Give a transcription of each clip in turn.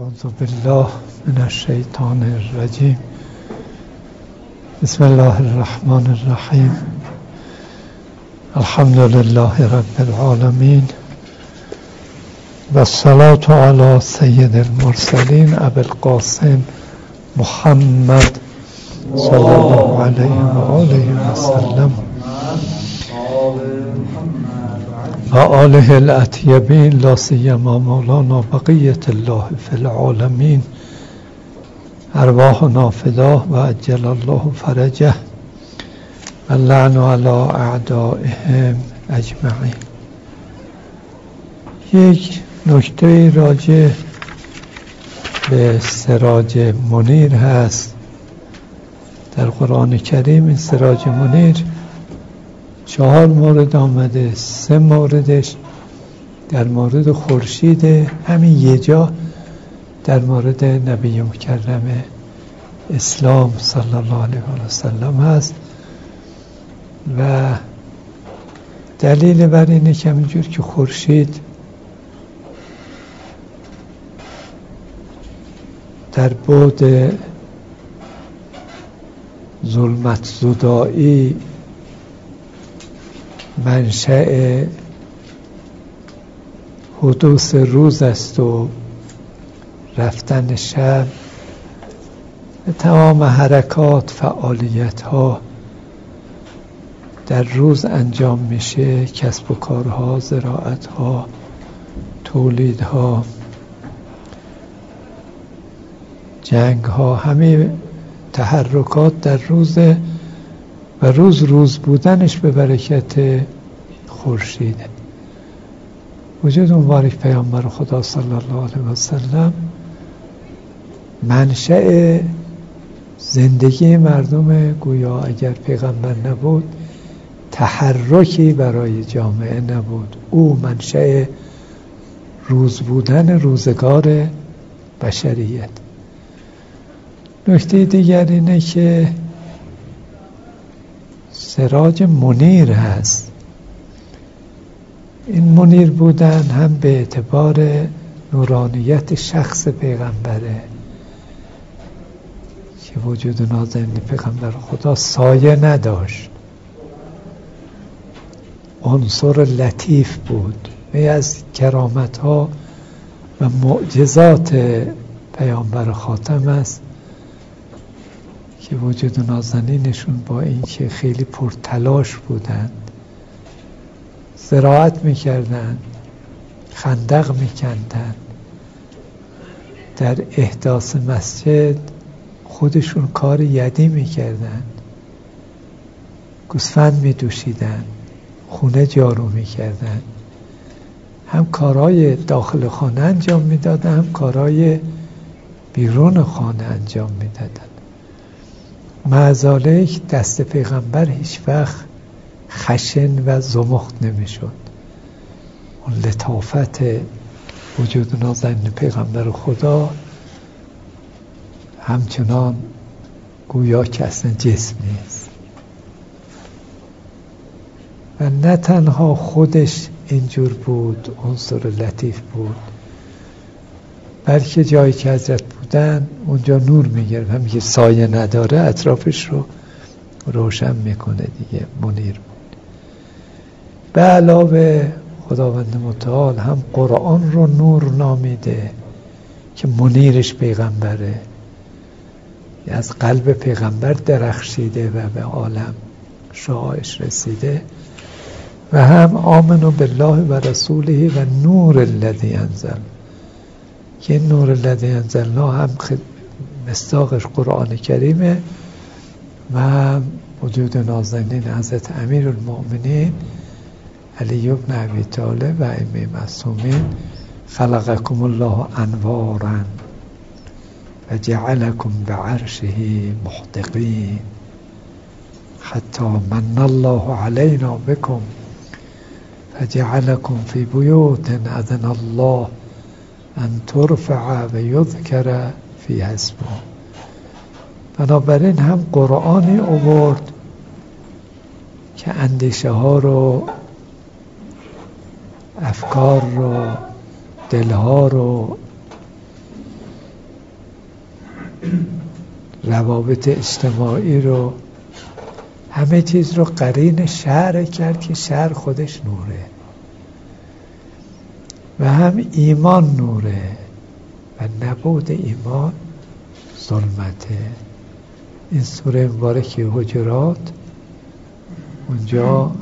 اعوذ بالله من الشیطان الرجیم. بسم الله الرحمن الرحیم. الحمد لله رب العالمین و الصلاة علی سید المرسلین ابی القاسم محمد صلی الله علیه و آله و سلم و آله الاطیبین لا سیما مولانا بقیت الله فی العالمین ارواحنا فداه و عجل الله فرجه و لعن علی اعدائهم اجمعین. یک نکته راجع به سراج منیر هست در قرآن کریم. این سراج منیر 4 مورد آمده، 3 موردش در مورد خورشید، همین یه جا در مورد نبی مکرم اسلام صلی الله علیه و سلم هست و دلیل بر اینه که همینجور که خورشید در بعد ظلمت زدایی منشأ حدوث روز است و رفتن شب، تمام حرکات فعالیت ها در روز انجام میشه، کسب و کارها، زراعت ها، تولید ها، جنگ ها، همه تحرکات در روزه و روز بودنش به برکت خورشیده. وجود مبارک پیامبر خدا صلی الله علیه و سلم منشأ زندگی مردم، گویا اگر پیغمبر نبود تحرکی برای جامعه نبود. او منشأ روز بودن روزگار بشریت. نکته دیگر اینه که سراج منیر هست. این منیر بودن هم به اعتبار نورانیت شخص پیغمبره که وجود نازنین پیغمبر خدا سایه نداشت، عنصر لطیف بود. می از کرامت ها و معجزات پیامبر خاتم است که وجود نازنینشون با اینکه خیلی پرتلاش بودند، زراعت میکردند، خندق میکندند، در احداث مسجد خودشون کار یدی میکردند، گوسفند میدوشیدند، خونه جارو میکردند، هم کارهای داخل خانه انجام میدادند، هم کارهای بیرون خانه انجام میدادند. معذالک دست پیغمبر هیچ وقت خشن و زمخت نمیشد. اون لطافت وجود نازنین پیغمبر خدا همچنان گویا که اصلا جسم نیست و نه تنها خودش اینجور بود، عنصر لطیف بود، بلکه جایی که حضرت بودن اونجا نور میگرد، هم که سایه نداره اطرافش رو روشن میکنه دیگه، منیر بود. به علاوه خداوند متعال هم قرآن رو نور نامیده که منیرش پیغمبره، از قلب پیغمبر درخشیده و به عالم شعاعش رسیده. و هم آمنوا بالله و رسوله و نور الذی انزل، که این نور الذی انزلنا هم مصداقش قرآن کریمه و وجود نازنین حضرت امیرالمؤمنین علی بن ابی طالب و ائمه معصومین. خلقکم الله انوارا و جعلکم بعرشه محدقین حتی من الله علینا بکم فجعلکم فی بیوت اذن الله ان ترفع و یذکر فی اسمه. بنابراین هم قرآنی آورد که اندیشه ها رو، افکار رو، دلها رو روابط اجتماعی رو، همه چیز رو قرین شرع کرد که شرع خودش نوره و هم ایمان نوره و نبود ایمان ظلمته. این سوره مبارکه حجرات اونجا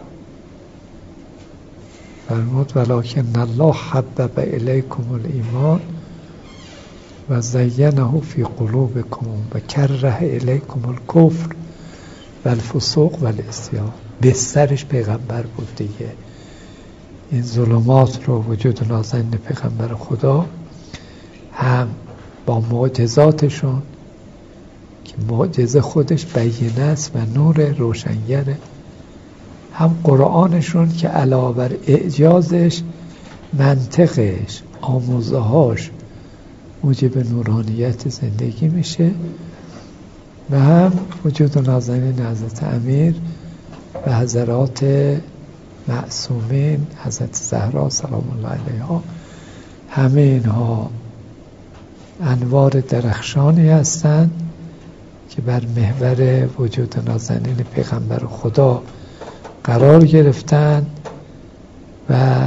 فرمود ولکن الله حبب الیکم الایمان و زینه فی قلوبکم و کره الیکم الکفر و الفسوق و العصیان. بسترش پیغمبر بود دیگه. این ظلمات رو وجود نازنین پیغمبر خدا هم با معجزاتشون که معجزه خودش بینه است و نور روشنگره، هم قرآنشون که علاوه بر اعجازش منطقش آموزهاش موجب نورانیت زندگی میشه و هم وجود نازنین حضرت امیر و حضرات معصومین حضرت زهرا سلام الله علیها، همه اینها انوار درخشانی هستند که بر محور وجود نازنین پیغمبر خدا قرار گرفتن و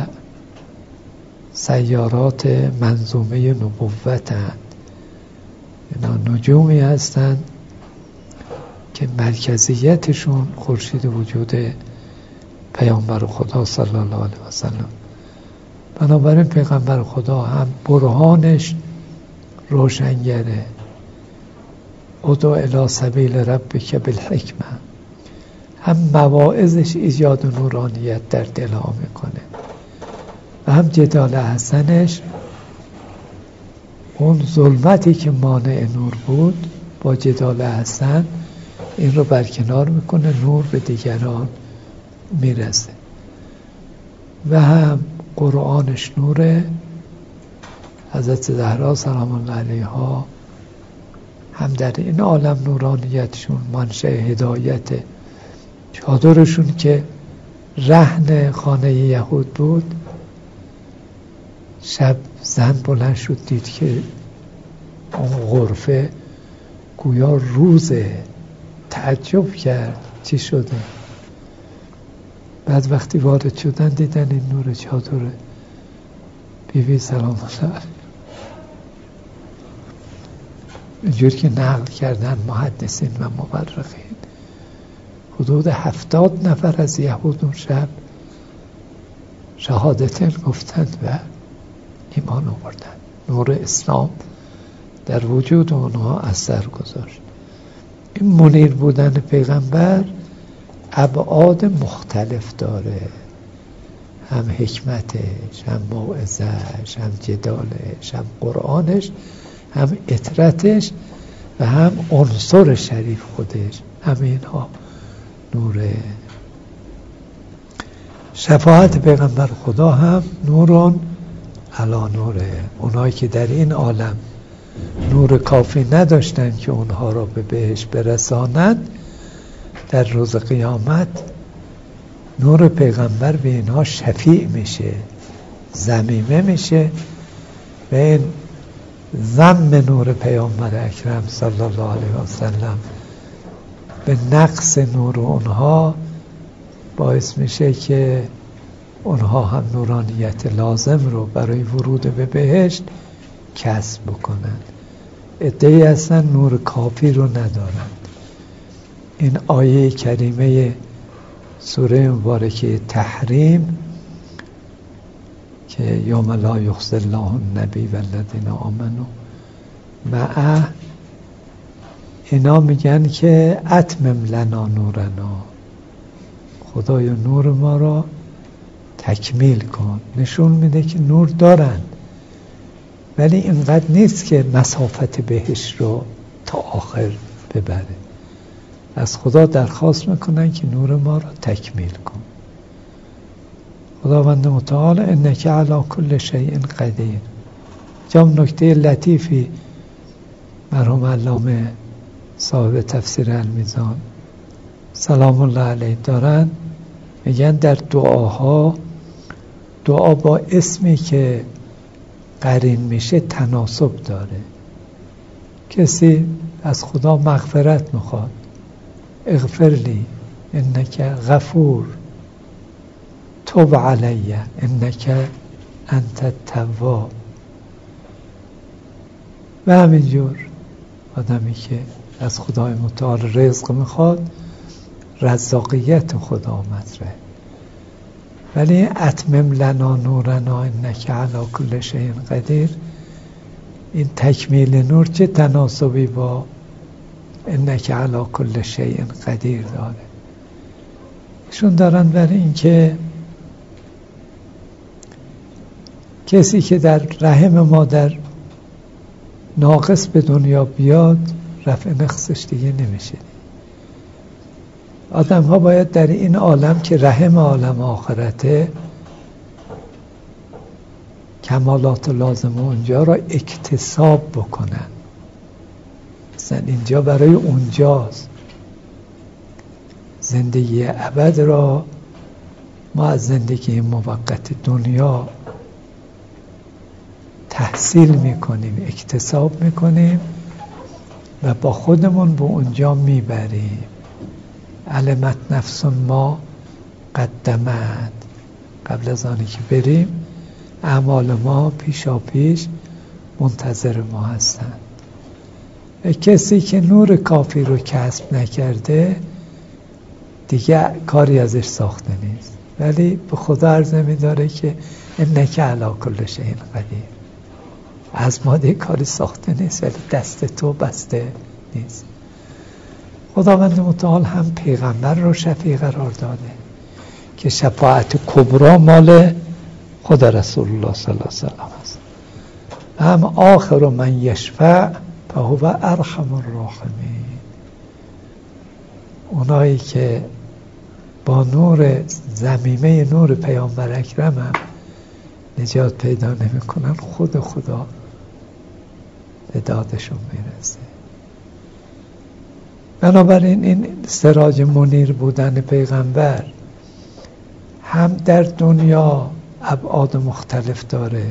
سیارات منظومه نبوتند. اینا نجومی هستند که مرکزیتشون خورشید وجود پیامبر خدا صلی الله علیه و سلم. بنابراین پیغمبر خدا هم برهانش روشنگره، ادعو الی سبیل ربک بالحکمه، هم مواعظش ایجاد نورانیت در دل ها میکنه و هم جدال حسنش اون ظلمتی که مانع نور بود با جدال حسن این رو برکنار میکنه، نور به دیگران میرسه و هم قرآنش نوره. حضرت زهرا سلام الله علیها هم در این عالم نورانیتشون منشأ هدایت. چادرشون که رهن خانه یهود بود، شب زن بلند شد دید که اون غرفه گویا روزه، تعجب کرد چی شده. بعد وقتی وارد شدن دیدن این نور چادره. بیبی سلام الله علیها اینجور که نقل کردن محدثین و مورخین، حدود 70 نفر از یهود اون شب شهادتین گفتند و ایمان آوردند. نور اسلام در وجود اونها اثر گذاشت. این منیر بودن پیغمبر ابعاد مختلف داره، هم حکمتش، هم موعظه‌اش، هم جدالش، هم قرآنش، هم اطرتش و هم عنصر شریف خودش. همین ها نوره. شفاعت پیغمبر خدا هم نورون علا نوره. اونایی که در این عالم نور کافی نداشتن که اونها را به بهشت برسانند، در روز قیامت نور پیغمبر به اینها شفیع میشه، ضمیمه میشه و این ضم نور پیامبر اکرم صلی الله علیه و سلم به نقص نور اونها باعث میشه که اونها هم نورانیت لازم رو برای ورود به بهشت کسب بکنند. عده‌ای هستن نور کافی رو ندارند. این آیه کریمه سوره مبارکه تحریم که یوم لا یخزی الله النبی والذین آمنوا معه، اینا میگن که اتمم لنا نورنا، خدایا نور ما را تکمیل کن. نشون میده که نور دارن ولی اینقدر نیست که مسافت بهش رو تا آخر ببره. از خدا درخواست میکنن که نور ما را تکمیل کن. خداوند متعال انک علی کل شیء قدیر. جام نکته لطیفی مرحوم علامه صاحب تفسیر المیزان سلام الله علیه دارن، میگن در دعاها دعا با اسمی که قرین میشه تناسب داره. کسی از خدا مغفرت میخواد، اغفر لی انک غفور، توب علی انک انت التواب. و همینجور آدمی که از خدای متعال رزق میخواد، رزاقیت خدا مطرحه. ولی اتمم لنا نورنا انک علی کل شیء قدیر، این تکمیل نور چه تناسبی با انک علی کل شیء قدیر داره؟ ایشون دارن برای این که کسی که در رحم مادر ناقص به دنیا بیاد، رفع نقصش دیگه نمیشه. آدم ها باید در این عالم که رحم عالم آخرته، کمالات لازم اونجا را اکتساب بکنن. مثلا اینجا برای اونجاست. زندگی ابد را ما از زندگی موقت دنیا تحصیل میکنیم، اکتساب میکنیم و با خودمون به اونجا میبریم. علمت نفس ما قدمت، قبل از آنی که بریم اعمال ما پیشا پیش منتظر ما هستند. کسی که نور کافی رو کسب نکرده دیگه کاری ازش ساخته نیست، ولی به خدا عرضه می‌داره که انک علی کل شیء قدیر. از ما دیگه کاری ساخته نیست، ولی دست تو بسته نیست. خداوند متعال هم پیغمبر رو شفیع قرار داده که شفاعت کبرا مال خدا رسول الله صلی الله علیه و سلم است. هم آخر من یشفع فهو ارحم الراحمین. اونایی که با نور ضمیمه نور پیامبر اکرم هم نجات پیدا نمی کنن، خود خدا به دادشون میرسه. بنابراین این سراج منیر بودن پیغمبر هم در دنیا ابعاد مختلف داره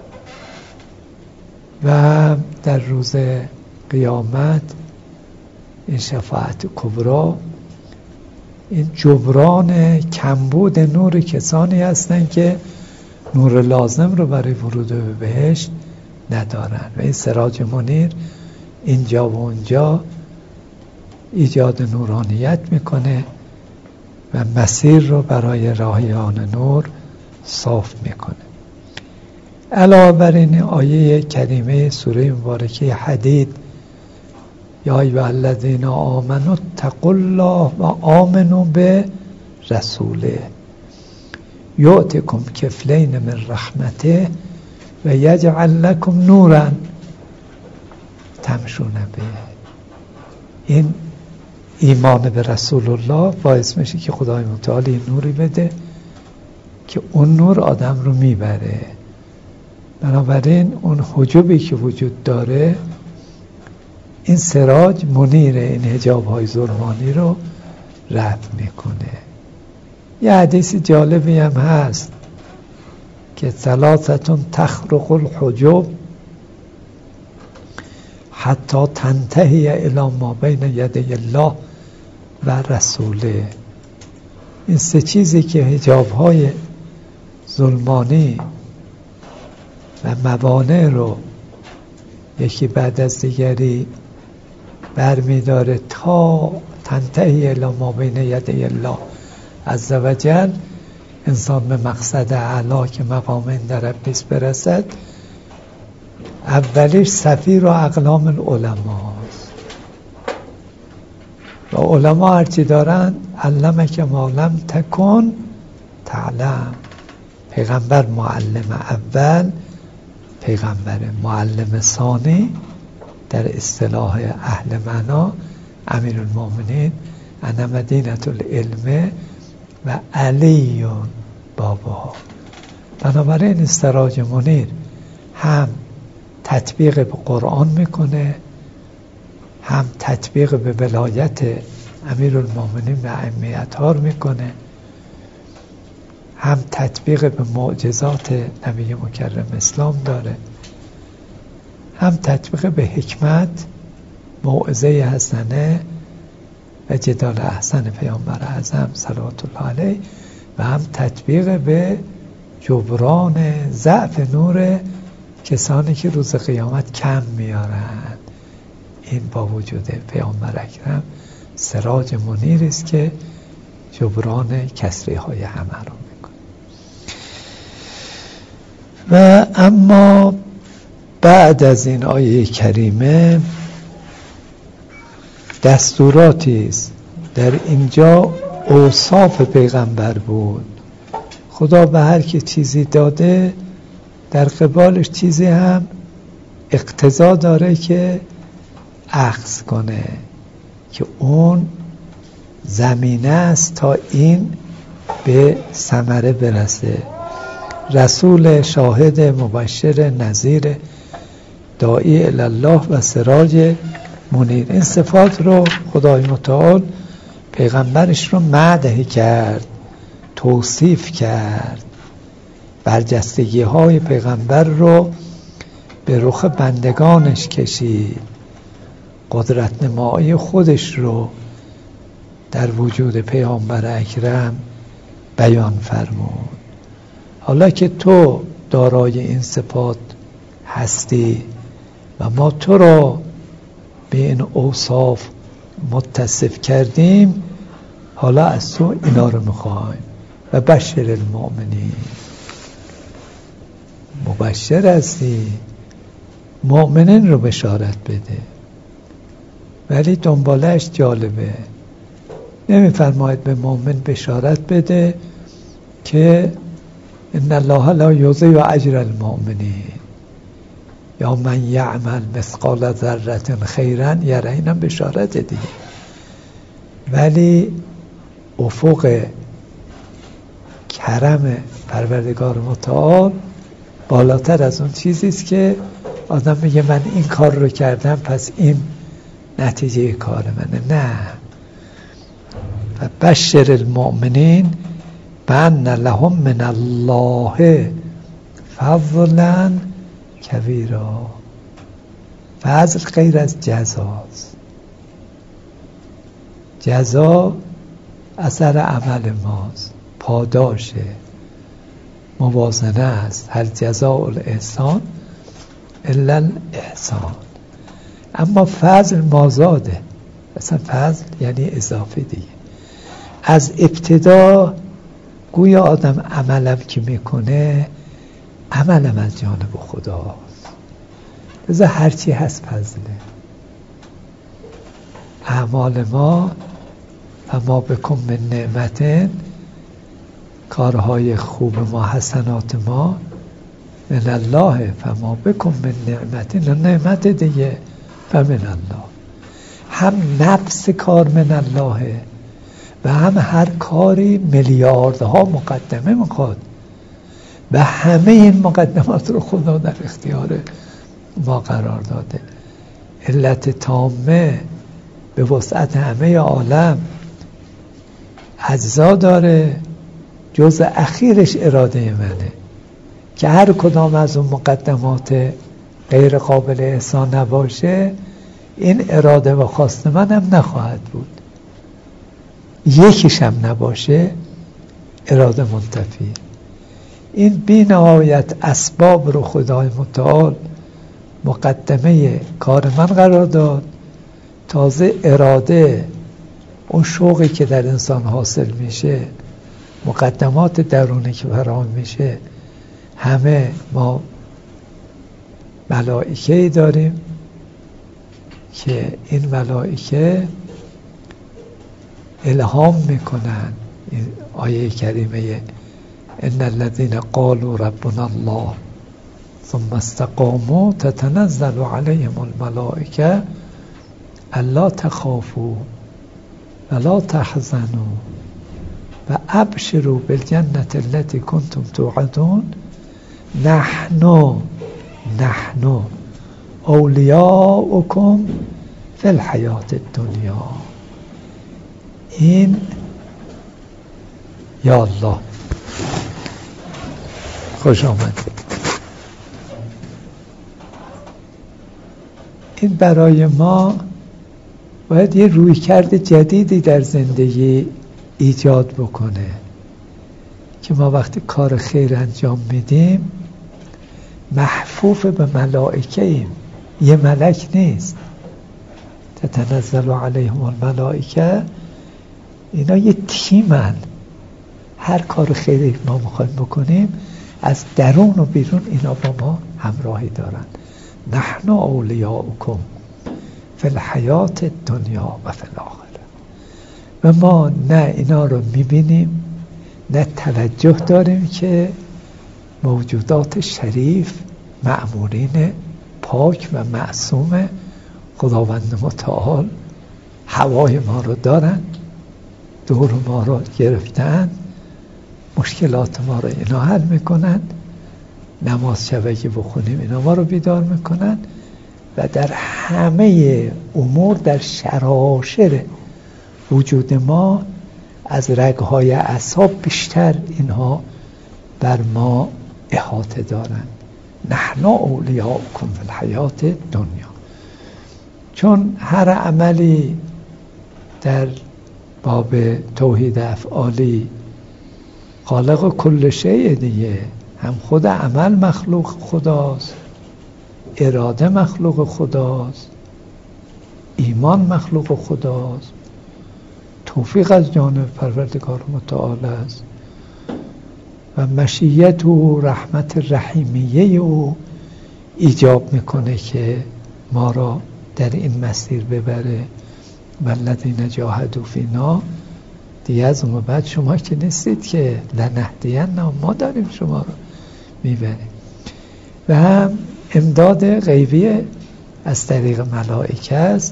و هم در روز قیامت این شفاعت کبرا، این جبران کمبود نور کسانی هستن که نور لازم رو برای ورود به بهشت ندارن و این سراج منیر اینجا و اونجا ایجاد نورانیت میکنه و مسیر رو برای راهیان نور صاف میکنه. علاوه بر این آیه کریمه سوره مبارکه حدید، یا ایها الذین آمنوا اتقوا الله و آمنوا به رسوله یؤتکم کفلین من رحمته و یجعل لکم نورا تمشون به. این ایمان به رسول الله باعث میشه که خدای متعال نوری بده که اون نور آدم رو میبره. بنابراین اون حجابی که وجود داره، این سراج منیر این حجاب های ظلمانی رو رفع میکنه. یه حدیث جالبی هم هست که ثلاثتون تخرق الحجب حتی تنتهی الی ما بین یدی الله و رسوله. این سه چیزی که حجاب های ظلمانی و موانع رو یکی بعد از دیگری برمیداره تا تنتهی الی ما بین یدی الله عز و جل، انسان به مقصد اعلی که مقام عند ربیس برسد. اولیش سفیر و اقلام العلماء و علما هرچی دارن علمک ما لم تکن تعلم. پیغمبر معلم اول، پیغمبر معلم ثانی، در اصطلاح اهل معنا امیرالمومنین انا مدینة العلم و علی بابا. بنابراین سراج منیر هم تطبیق به قرآن میکنه، هم تطبیق به ولایت امیرالمومنین و ائمه اطهار میکنه، هم تطبیق به معجزات نبی مکرم اسلام داره، هم تطبیق به حکمت موعظه حسنه و جدال احسن پیامبر اعظم صلوات الله علیه و هم تطبیق به جبران ضعف نور کسانی که روز قیامت کم میارن. این با وجود پیامبر اکرم سراج منیر است که جبران کسری های همه رو میکنه. و اما بعد از این آیه کریمه دستوراتی است. در اینجا اوصاف پیغمبر بود. خدا به هر که چیزی داده در قبالش چیزی هم اقتضا داره که اخذ کنه که اون زمینه است تا این به ثمره برسه. رسول شاهد مبشر نذیر داعی الی الله و سراج منیر. این صفات رو خدای متعال پیغمبرش رو مدح کرد، توصیف کرد، برجستگی های پیغمبر رو به رخ بندگانش کشید، قدرت نمایی خودش رو در وجود پیامبر اکرم بیان فرمود. حالا که تو دارای این صفات هستی و ما تو را به این اوصاف متصف کردیم، حالا از تو اینا رو میخوایم. و بشر المؤمنین، مبشر هستی، مؤمنین رو بشارت بده. ولی دنبالش جالبه، نمیفرماید به مؤمن بشارت بده که ان الله لا یضیع اجر المؤمنین یا من یعمل مثقال ذره خیرا یره. اینم بشارت دیگه، ولی افق کرم پروردگار متعال بالاتر از اون چیزی است که آدم میگه من این کار رو کردم پس این نتیجه کار منه. نه. و بشر المؤمنین بان لهم من الله فضلا کبیرا. فضل غیر از جزاست. جزا اثر عمل ماست، پاداشه، موازنه است. هل جزاء الاحسان الا الاحسان. اما فضل مازاده. اصلا فضل یعنی اضافه دیگه. از ابتدا گویا آدم عملم که میکنه عملم از جانب خداست. لذا هرچی هست فضله. اعمال ما و ما بکن من نعمت، کارهای خوب ما، حسنات ما من الله فما بکن من نعمت، نعمت دیگه فمن الله. هم نفس کار من الله و هم هر کاری میلیاردها مقدمه میخواد و همه این مقدمات رو خدا در اختیار ما قرار داده. علت تامه به وسعت همه عالم اجزا داره، جزء اخیرش اراده منه که هر کدام از اون مقدمات غیر قابل احسان نباشه این اراده و خواست من هم نخواهد بود. یکیش هم نباشه اراده منتفی. این بی نهایت اسباب رو خدای متعال مقدمه کار من قرار داد. تازه اراده، اون شوقی که در انسان حاصل میشه، مقدمات درونی که فراهم میشه، همه ما ملائکه‌ای داریم که این ملائکه الهام میکنن. این آیه کریمه ان الذين قالوا ربنا الله ثم استقاموا تتنزل عليهم الملائكه الا تخافوا ولا تحزنوا و ابشروا بالجنة التي كنتم توعدون نحن اولیاؤکم فی الحیات الدنیا. این یا الله خوش آمد. این برای ما باید یه رویکرد جدیدی در زندگی ایجاد بکنه که ما وقتی کار خیر انجام میدیم محفوف به ملائکه ایم، یه ملک نیست. تتنزل علیهم الملائکه، اینا یه تیمن. هر کار خیری ما میخوایم بکنیم از درون و بیرون اینا با ما همراهی دارن. نحن اولیاؤکم فی الحیات الدنیا و فی الاخره. و ما نه اینا رو میبینیم نه توجه داریم که موجودات شریف مأمورین پاک و معصوم خداوند متعال هوای ما رو دارن، دور ما رو گرفتن، مشکلات ما رو اینا حل میکنن، نماز شبکی بخونیم اینا ما رو بیدار میکنن و در همه امور در شراشر وجود ما از رگهای اعصاب بیشتر اینها بر ما احاطه دارن. نحن اولیاؤکم فی الحیات دنیا. چون هر عملی در باب توحید افعالی خالق کل شیء دیگه، هم خود عمل مخلوق خداست، اراده مخلوق خداست، ایمان مخلوق خداست، توفیق از جانب پروردگار متعال است و مشیت و رحمت رحیمیه او ایجاب میکنه که ما را در این مسیر ببره. والذین جاهدوا فینا، دیگه از اون بعد شما که نیستید که لنهدینهم، ما داریم شما رو میبریم. و هم امداد غیبی از طریق ملائکه است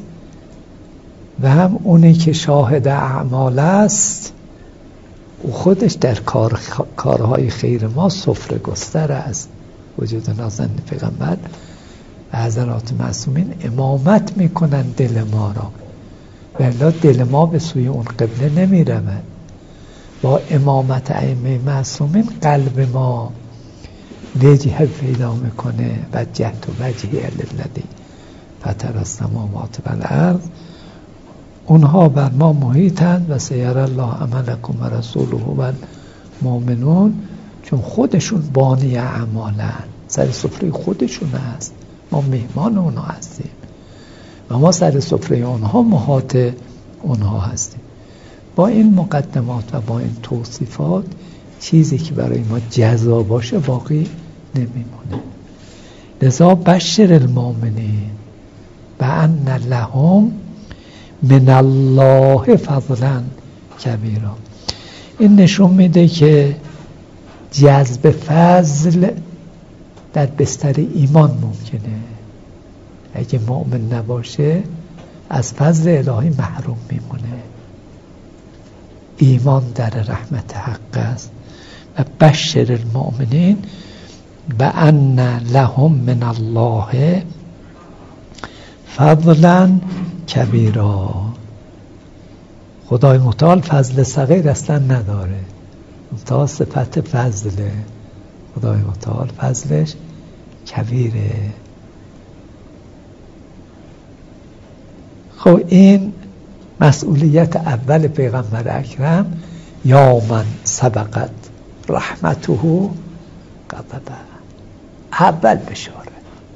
و هم اونی که شاهد اعمال است او خودش در کارهای خیر ما سفره گستر است. وجود نازنین پیغمبر و حضرات معصومین امامت میکنن دل ما را، ولی دل ما به سوی اون قبله نمی رود. با امامت ائمه معصومین قلب ما وجه پیدا میکنه. وجهت وجهی للذی فطر السماوات والارض. اونها بر ما محیطند و سیر الله عملکم و رسوله و المؤمنون، چون خودشون بانی اعمالن، سر سفره خودشون هست، ما مهمان اونها هستیم و ما سر سفره اونها محاط اونها هستیم. با این مقدمات و با این توصیفات چیزی که برای ما جزا باشه باقی نمیمونه. لذا بشر المؤمنین بأن لهم من الله فضلا کبیرا. این نشون میده که جذب فضل در بستر ایمان ممکنه. اگه مؤمن نباشه از فضل الهی محروم میمونه. ایمان در رحمت حق است. و بشر المؤمنین بأن لهم من الله فضلا کبیرا. خدای متعال فضل صغیر اصلا نداره، تا صفت فضله. خدای متعال فضلش کبیره. خب این مسئولیت اول پیغمبر اکرم، یا من سبقت رحمته غضبه. اول بشاره،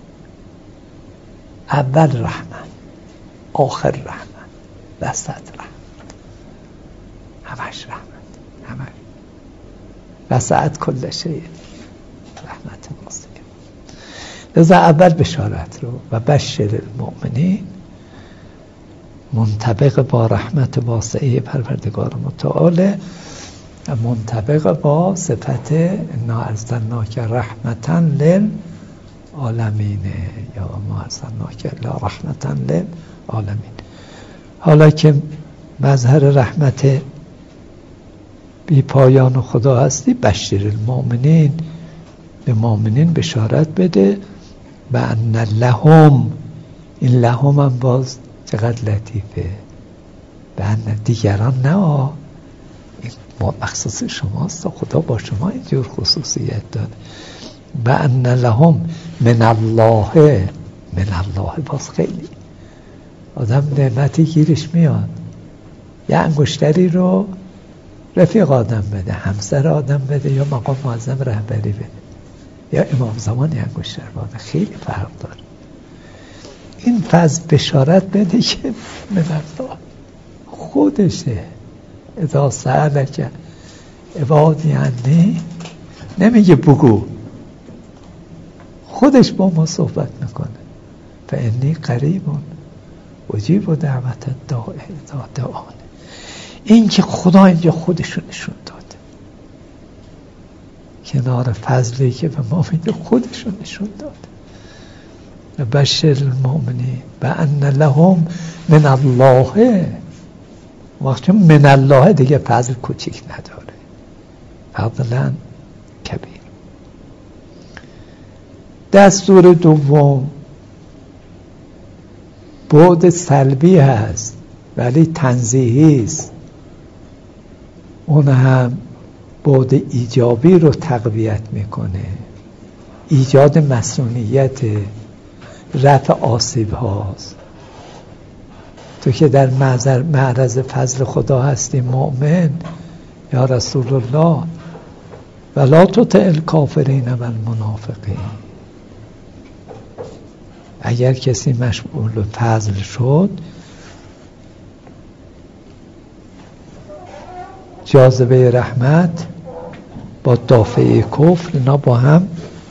اول رحمت، آخر رحمت، وسط رحمت، همش رحمت، همش وسط کل شیء رحمت ماست. لذا اول بشارت رو و بشر المؤمنین منطبق با رحمت واسعه پروردگار متعال، منطبق با صفت انا ارسلناک رحمتا للعالمین یا ما ارسلناک الا رحمتا للعالمین. حالا که مظهر رحمت بی پایان خدا هستی، بشر المؤمنین، به مؤمنین بشارت بده. بأن لهم، این لهم هم باز چقدر لطیفه. بأن دیگران نه، این مخصوص شماست، خدا با شما اینجور خصوصیت داده. بأن لهم من الله، من الله باز خیلی آدم نعمتی گیرش میاد، یه انگشتری رو رفیق آدم بده، همسر آدم بده، یا مقام معظم رهبری بده، یا امام زمان یه انگشتر بده، خیلی فرق داره. این فضل بشارت بده که من الله خودشه. اذا سألک عبادی عنی، نمیگه بگو، خودش با ما صحبت میکنه. فانی قریب اجیب دعوت الداع اذا دعان. این که خدا اینجا خودشو نشون داده، کنار فضلی که به ما میده خودشو نشون داده. بشر المؤمنین بأن لهم من الله. وقتی من الله دیگه فضل کوچیک نداره، فضلا کبیر. دستور دوم بعد سلبی هست ولی تنزیهی است، اون هم بعد ایجابی رو تقویت میکنه، ایجاد مسئولیت، رفع آسیب هاست. تو که در معرض فضل خدا هستی مؤمن، یا رسول الله ولا تطع الکافرین و المنافقین. اگر کسی مشغول فضل شد، جاذبه رحمت با دافعه کفر، اینا با هم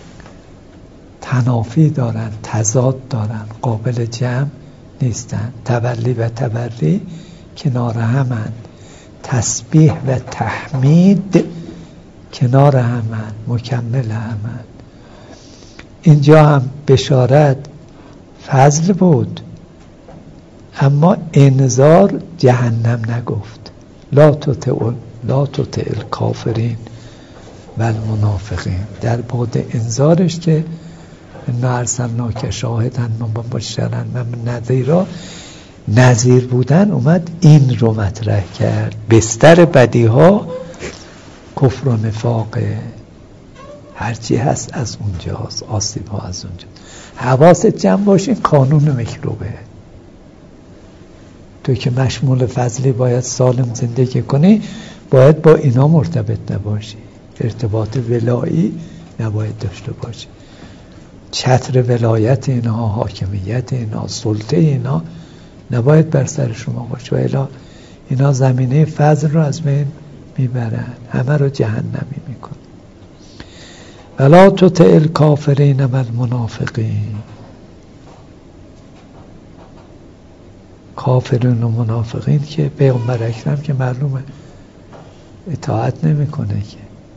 تنافی دارن، تضاد دارن، قابل جمع نیستن. تولی و تبری کنار همند، تسبیح و تحمید کنار همند، مکمل همند. اینجا هم بشارت فضل بود، اما انذار جهنم نگفت. لا تطع الکافرین و المنافقین. در بعد انذارش که انا ارسلناک شاهدا و مبشرا و نذیرا، نذیر بودن اومد این رو مطرح کرد. بستر بدیها کفر و نفاقه، هرچی هست از اونجاست، آسیب ها از اونجا. حواست جمع باشین، قانون میکروبه. تو که مشمول فضلی باید سالم زندگی کنی، باید با اینا مرتبط نباشی، ارتباط ولایی نباید داشته باشی. چتر ولایت اینا، حاکمیت اینا، سلطه اینا نباید بر سر شما باشه، و الا اینا زمینه فضل رو از بین میبرن، همه رو جهنمی میکن. ولا تطع الکافرین و المنافقین. کافرین و منافقین که پیغمبر اکرم که معلومه اطاعت نمیکنه که،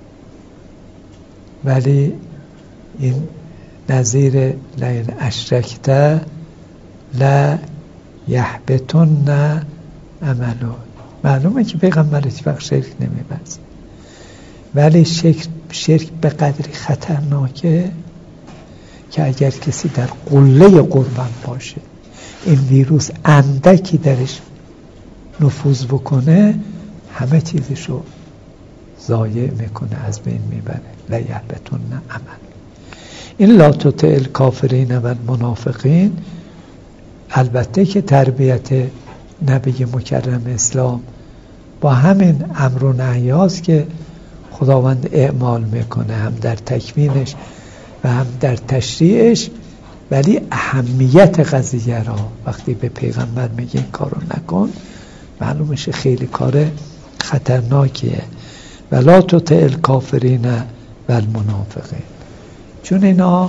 ولی این نظیر لئن اشرکت لا یحبطن عملک. معلومه که پیغمبر هیچ وقت شرک نمی‌ورزه، ولی شرک به قدری خطرناکه که اگر کسی در قله قربان باشه، این ویروس اندکی درش نفوذ بکنه، همه چیزشو ضایع میکنه، از بین میبره. لا یحبطن عمل. این لا تطع الکافرین و المنافقین البته که تربیت نبی مکرم اسلام با همین امر و نهیاست که خداوند اعمال میکنه، هم در تکوینش و هم در تشریعش. ولی اهمیت قضیه را وقتی به پیغمبر میگه این کارو نکن، معلومشه خیلی کار خطرناکیه. ولا تطع الکافرین و المنافقین، چون اینا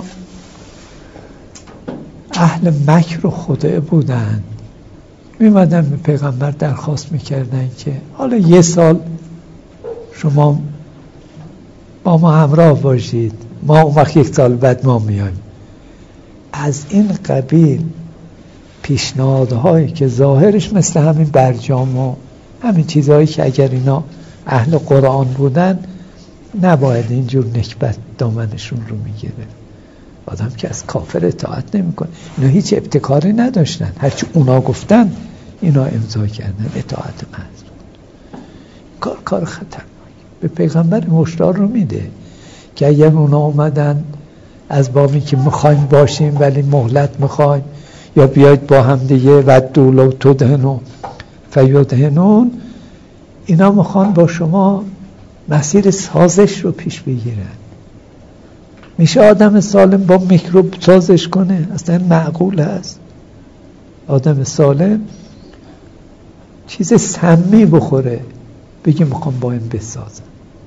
اهل مکر و خدعه بودن. میمدن به پیغمبر درخواست میکردن که حالا 1 سال شما با ما همراه باشید، ما اون وقت 1 سال بعد ما میایم. از این قبیل پیشنهادهایی که ظاهرش مثل همین برجام و همین چیزهایی که اگر اینا اهل قرآن بودن نباید اینجور نکبت دامنشون رو میگیره. آدم که از کافر اطاعت نمیکنه. اینا هیچ ابتکاری نداشتن، هرچی اونا گفتن اینا امضا کردن، اطاعت محض. کار خطرناک. به پیغمبر هشدار رو میده که اگر اونا اومدن از بابی که میخوایم باشیم ولی مهلت میخوایم، یا بیاید با هم دیگه ودوا لو تدهنوا فیدهنون، اینا میخوان با شما مسیر سازش رو پیش بگیرن. میشه آدم سالم با میکروب سازش کنه؟ اصلا معقول هست آدم سالم چیز سمی بخوره بگه میخوام با این بسازم؟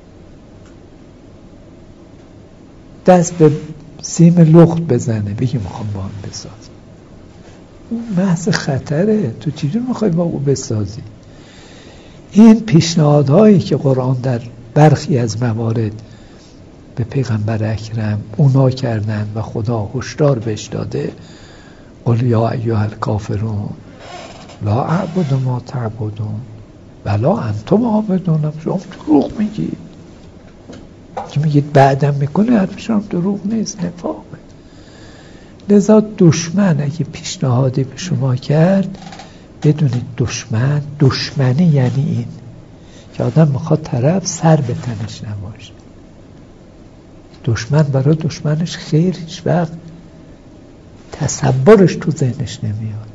دست به سیم لخت بزنه بگه میخوام با این بسازم؟ اون محض خطره. تو چجور میخوای با او بسازی؟ این پیشنهادهایی که قرآن در برخی از موارد به پیغمبر اکرم اونا کردن و خدا هشدار بهش داده، قل یا ایها الکافرون لا اعبد ما تعبدون ولا انتم عابدون. شما دروغ میگید که میگید بعدم میکنه، حرفش هم دروغ نیست، نفاقه. لذا دشمن اگه پیشنهادی به شما کرد، بدونید دشمنی یعنی این که آدم میخواد طرف سر به تنش نباشه. دشمن برای دشمنش خیر هیچ وقت تصورش تو ذهنش نمیاد.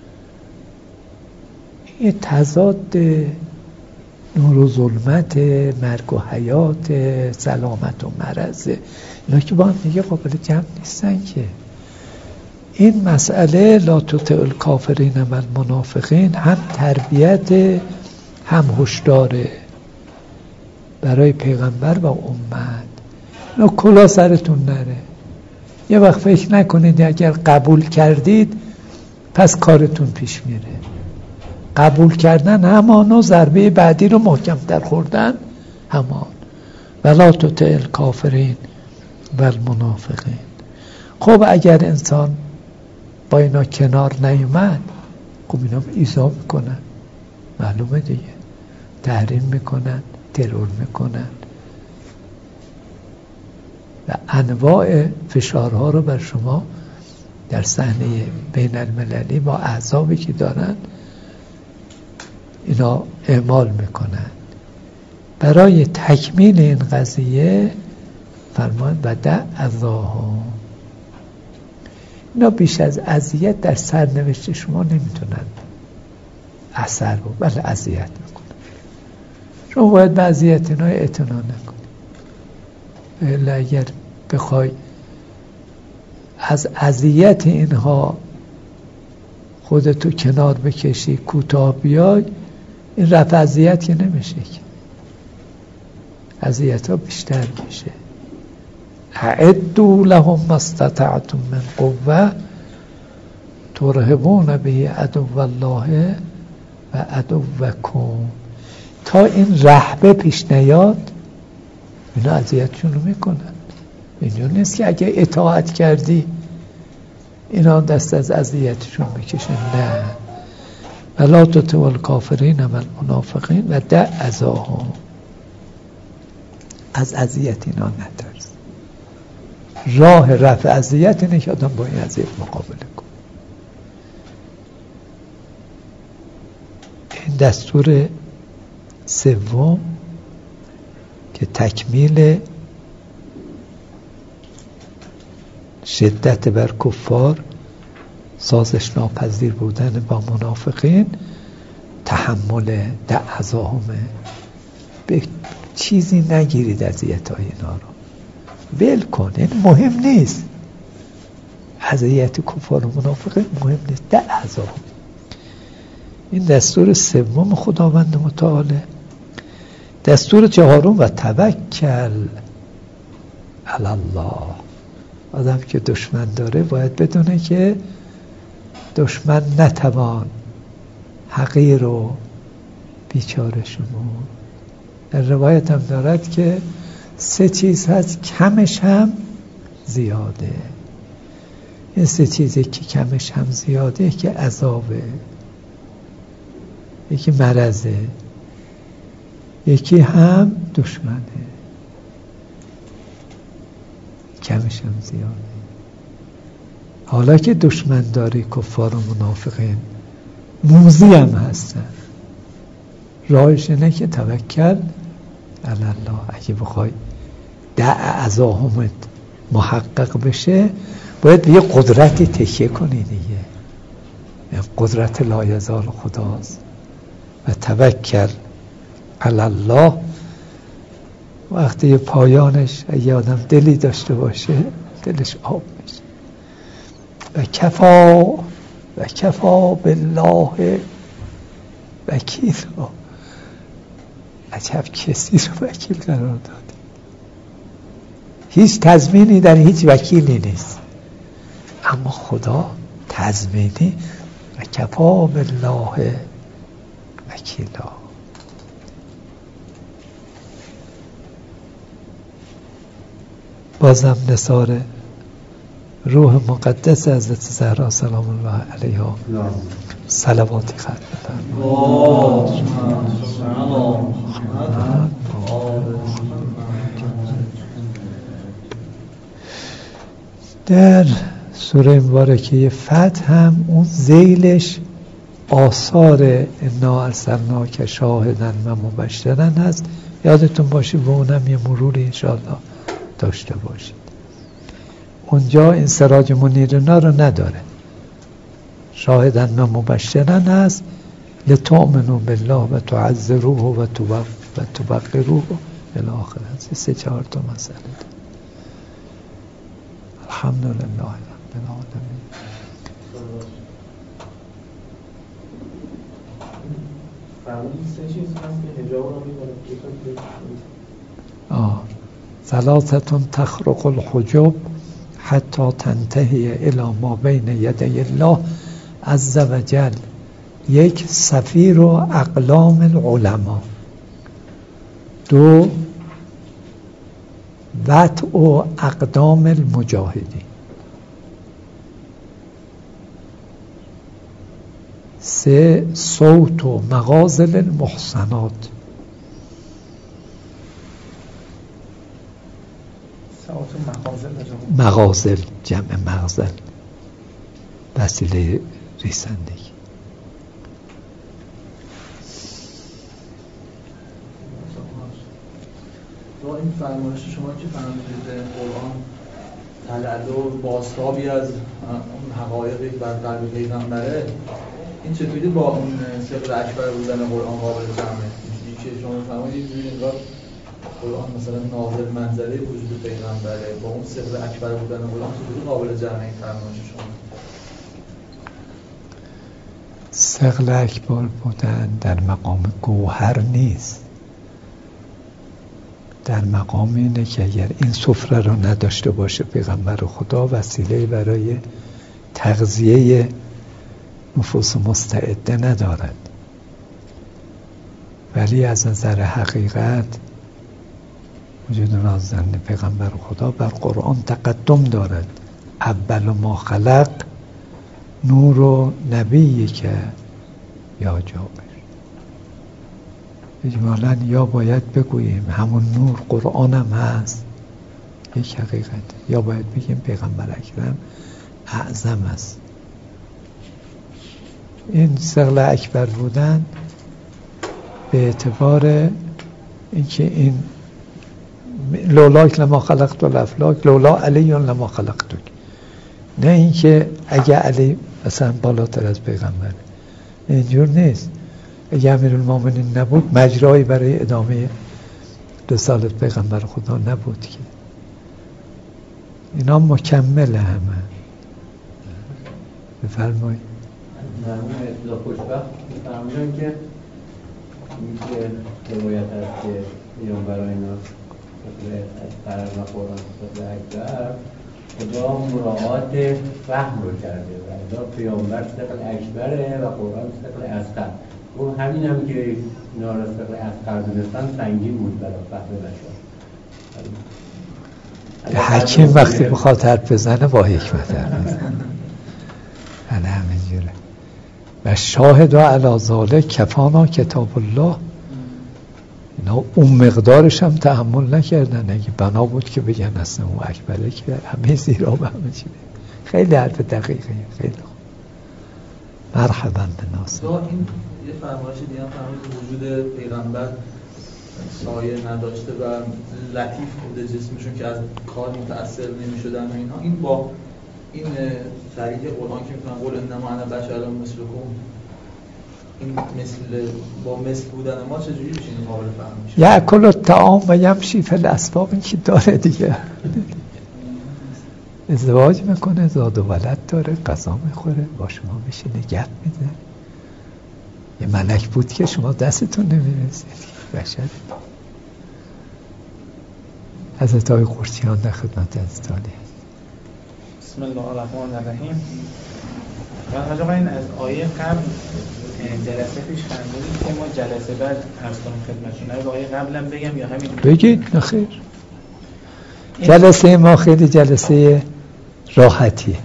این تضاد نور و ظلمت، مرگ و حیات، سلامت و مرض، اینا که با هم دیگه قابل جمع نیستن که. این مسئله لا تطع الکافرین و المنافقین هم تربیت هم هشداره برای پیغمبر و امت. اینا کلا سرتون نره. یه وقت فکر نکنید اگر قبول کردید پس کارتون پیش میره. قبول کردن همان و ضربه بعدی رو محکم در خوردن همان. ولا تطع الکافرین و المنافقین. خب اگر انسان با اینا کنار نیومد، خب اینا ایذا میکنن، معلومه دیگه، تحریم میکنن، ترور میکنن و انواع فشارها رو بر شما در صحنه بین المللی با احزابی که دارن اینا اعمال میکنن. برای تکمیل این قضیه فرمان و دع اذاهم. اینا بیش از اذیت در سرنوشت شما نمیتونن اثر رو، بله اذیت میکنن. شما باید به اذیت اینا اعتنا نکنید. الا اگر بخوای از اذیت اینها خودتو کنار بکشی، کوتاه بیای، این رفع اذیت که نمیشه که، اذیت ها بیشتر میشه. اعدوا لهم ما استطعتم من قوة ترهبون به عدو الله و عدوکم. تا این رهبه پیش نیاد اینا اذیتشون رو میکنن. اینجور نیست که اگه اطاعت کردی اینا دست از اذیتشون میکشن، نه. ولا تطع الکافرین و المنافقین و دع اذاهم. از اذیت اینا نترس. راه رفع اذیت اینه که آدم با این اذیت مقابله کنه. این دستور سوم که تکمیل شدت بر کفار، سازش ناپذیر بودن با منافقین، تحمل اذاهمه. به چیزی نگیرید اذیت‌های اینا رو، ول کن، این مهم نیست. اذیت کفار و منافقین مهم نیست، اذاهم. این دستور سوم خداوند متعاله. دستور چهارم و توکل علی الله. آدم که دشمن داره باید بدونه که دشمن نتوان حقیر و بیچاره شما. در روایت هم دارد که 3 چیز هست کمش هم زیاده. این 3 چیزی که کمش هم زیاده، که عذابه، یکی مرضه، یکی هم دشمنه. کمش هم زیاده. حالا که دشمن داری کفار و منافقین موذی هم هستن، راهش اینه که توکل علی الله. اگه بخوای دع اذاهمت محقق بشه باید به یه قدرتی تکیه کنی دیگه. قدرت لایزال خداست و توکل علی الله. وقتی پایانش اگه آدم دلی داشته باشه دلش آب میشه. و کفا بالله وکیلا. عجب کسی رو وکیل قرار دادی. هیچ تضمینی در هیچ وکیلی نیست، اما خدا تضمینی. و کفا بالله وکیلا. بازم نثار روح مقدس حضرت زهرا سلام الله علیها صلواتی ختم بفرمایید. در سوره مبارکه فتح هم اون ذیلش آثار انا ارسلناک شاهدا و مبشرا هست. یادتون باشه به اونم یه مروری انشاءالله داشته باشید. اونجا این سراج منیرنا رو نداره، شاهدا و مبشرا هست. لتؤمنوا بالله و تعزروه و تبقروه الی آخر. هست 3-4 تا مسئله. الحمدلله رب العالمین. ثلاثة تخرق الحجب حتی تنتهی الی ما بین یدی الله عز وجل. یک، سفیر و اقلام العلماء. 2، وطء و اقدام المجاهدین. 3، صوت و مغازل المحسنات. مغازل جمع مغزل، وسیله ریسندگی. با این فرمایش شما که فرمودید قرآن تلعلو و بازتابی از اون حقایقی بر قلب پیغمبره، این چطوری با اون ثقل اکبر بودن قرآن قابل فهمه؟ اینجوری که شما فرمودید اینجوری انگار قرآن مثلا نازل منزله وجود پیغمبره، با اون ثقل اکبر بودن قرآن چطوری قابل جمع این فرمایش شما؟ ثقل اکبر بودن در مقام گوهر نیست، در مقام اینه که اگر این سفره رو نداشته باشه پیغمبر خدا، وسیله برای تغذیه نفوس مستعده ندارد. ولی از نظر حقیقت وجود نازنین پیغمبر خدا بر قرآن تقدم دارد. اول ما خلق نور و نبی که یا جابر. اجمالاً یا باید بگوییم همون نور قرآن هم هست، یک حقیقت، یا باید بگیم پیغمبر اکرم اعظم است. این ثقل اکبر بودن به اعتبار اینکه این لولاک لما خلقت الافلاک لولا علی لما خلقتک، نه اینکه اگه علی مثلا بالاتر از پیغمبر، اینجور نیست. اگه امیرالمومنین نبود مجرایی برای ادامه رسالت پیغمبر خدا نبود که. اینا مکمل همه. بفرمایید. مرحوم اطلاع خوشبخت فرمودن که روایت هست که پیامبران اینا از قرار و قرآن ثقل اکبر خدا مراعات فهم رو کرده و ادا پیامبر ثقل اکبره و قرآن ثقل اصغر. و همین هم که اینا را ثقل اصغر دونستن سنگین بود برای فهم بشر. حکیم وقتی بخواد حرف بزنه با حکمت حرف بزنه. بله همینجوره. و شاهد و علی ذالک کفانا کتاب الله. اینا اون مقدارش هم تحمل نکردن. اگه بنا بود که بگن اصلا اون اکبره که همه زیرا به همه چیده. خیلی حرف دقیقه. خیلی خوب. مرحبا به ناصر. این یه فرمایش دیگه هم فرمایش وجود پیغمبر سایه نداشته و لطیف بوده جسمشون که از کار متأثر نمی‌شدن و اینها. این با این طریق قرآن که میتونن قول انما انا بشر مثلکم، این مثل با مثل بودن ما چجوری میشه این قابل فهم میشه؟ یأکل الطعام و یمشی فی الاسواق، این که داره دیگه، ازدواج میکنه، زاد و ولد داره، غذا میخوره، با شما میشینه گپ میده. یه ملک بود که شما دستتون نمیرسید، بشر. حضرت آقای قرچیان در خدمت حضرت عالی. بسم الله الرحمن الرحیم. من آقا این از آیه قبل جلسه پیش فرمودید که ما جلسه بعد عرض کنم خدمتتون. از آیه قبلم بگم یا همین بگید؟ نخیر، جلسه ما خیلی جلسه راحتیه.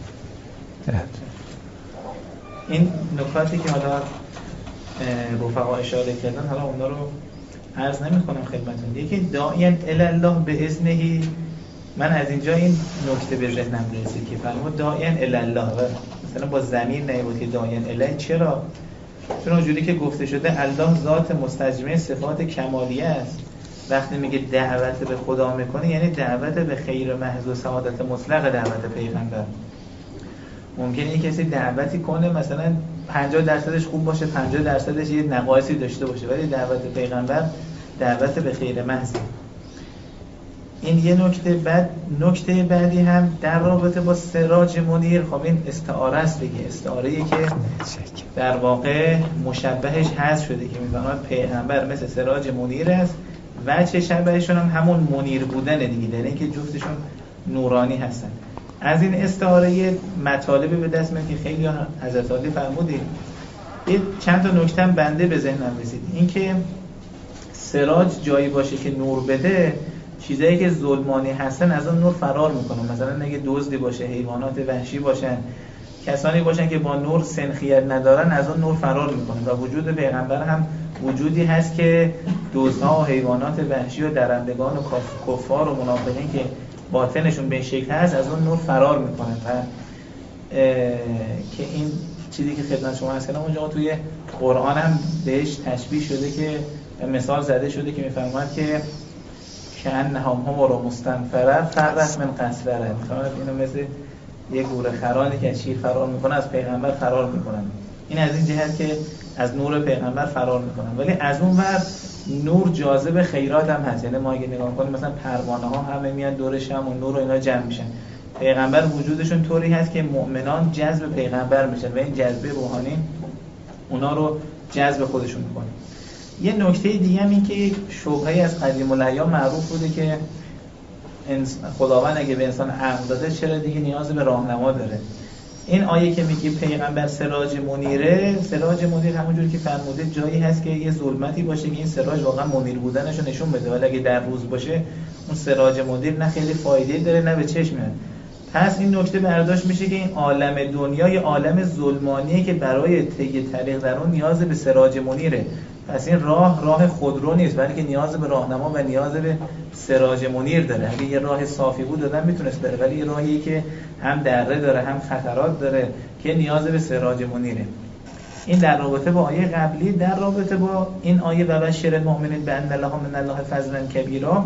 این نکاتی که حالا رفقا اشاره کردن حالا اونا رو عرض نمی‌کنم خدمتتون. یکی داعیاً الی الله باذنه، من از اینجا این نکته به ذهنم رسید که فرمود داعیاً الی الله، مثلا با ضمیر نیبود که داعیاً الی. چرا؟ چون اونجوری که گفته شده الله ذات مستجمع صفات کمالیه است. وقتی میگه دعوت به خدا میکنه یعنی دعوت به خیر محض و سعادت مطلق دعوت پیغمبر. ممکنه یک کسی دعوتی کنه مثلا 50% خوب باشه، 50% یه نقایصی داشته باشه، ولی دعوت پیغمبر دعوت به خیر محض. این یه نکته. بعد نکته بعدی هم در رابطه با سراج منیر، خب این استعاره است دیگه، استعاره‌ای که در واقع مشبهش حذف شده که می‌فرماد پیغمبر مثل سراج منیر است و چه شبهشون هم همون منیر بودن دیگه، در اینکه جفتشون نورانی هستن. از این استعاره مطالبی به دست میاد که خیلی حضرت عالی فرمودید. یه چند تا نکته بنده به ذهنم رسید. اینکه سراج جایی باشه که نور بده، چیزایی که ظلمانی هستن از اون نور فرار میکنن. مثلا اگه دزدی باشه، حیوانات وحشی باشن، کسانی باشن که با نور سنخیت ندارن، از اون نور فرار میکنن. و وجود پیغمبر هم وجودی هست که دزدها و حیوانات وحشی و درندگان و کفار و منافقین که باطنشون به این شکل هست از اون نور فرار میکنن. و که این چیزی که خدمت شما هست کردم اونجا توی قرآن هم بهش تشبیه شده که مثال زده شده که میفرماد که کأنهم حمر مستنفره فرت من قصوره. میفرماد اینو مثل یه گوره خرانی که از شیر فرار میکنه از پیغمبر فرار میکنن. این از این جهت که از نور پیغمبر فرار میکنن. ولی از اون ور نور جاذب خیرات هم هست. یعنی ما اگه نگاه کنیم مثلا پروانه ها همه میان دورش هم و نور و اینا جمع میشن. پیغمبر وجودشون طوری هست که مؤمنان جذب پیغمبر میشن و این جذبه روحانی اونا رو جذب خودشون میکنه. یه نکته دیگه هم این که یک شبهه‌ای از قدیم الایام معروف بوده که خداوند اگه به انسان عقل داده چرا دیگه نیاز به راهنما داره. این آیه که میگه پیغمبر سراج منیره، سراج منیر همونجوری که فرموده جایی هست که یه ظلمتی باشه که این سراج واقعا منیر بودنشو نشون بده، ولی اگه در روز باشه اون سراج منیر نه خیلی فایده داره نه به چشم میاد. پس این نکته برداشت میشه که این عالم دنیا یه عالم ظلمانیه که برای طی طریق در اون نیاز به سراج منیره. پس این راه خودرو نیست، بلکه نیاز به راهنما و نیاز به سراج منیر داره. اگه یه راه صافی بود دادن میتونست بره، ولی یه راهی که هم دره داره هم خطرات داره که نیاز به سراج منیره. این در رابطه با آیه قبلی. در رابطه با این آیه و بشر المؤمنین بأن لهم من الله فضلا کبیرا،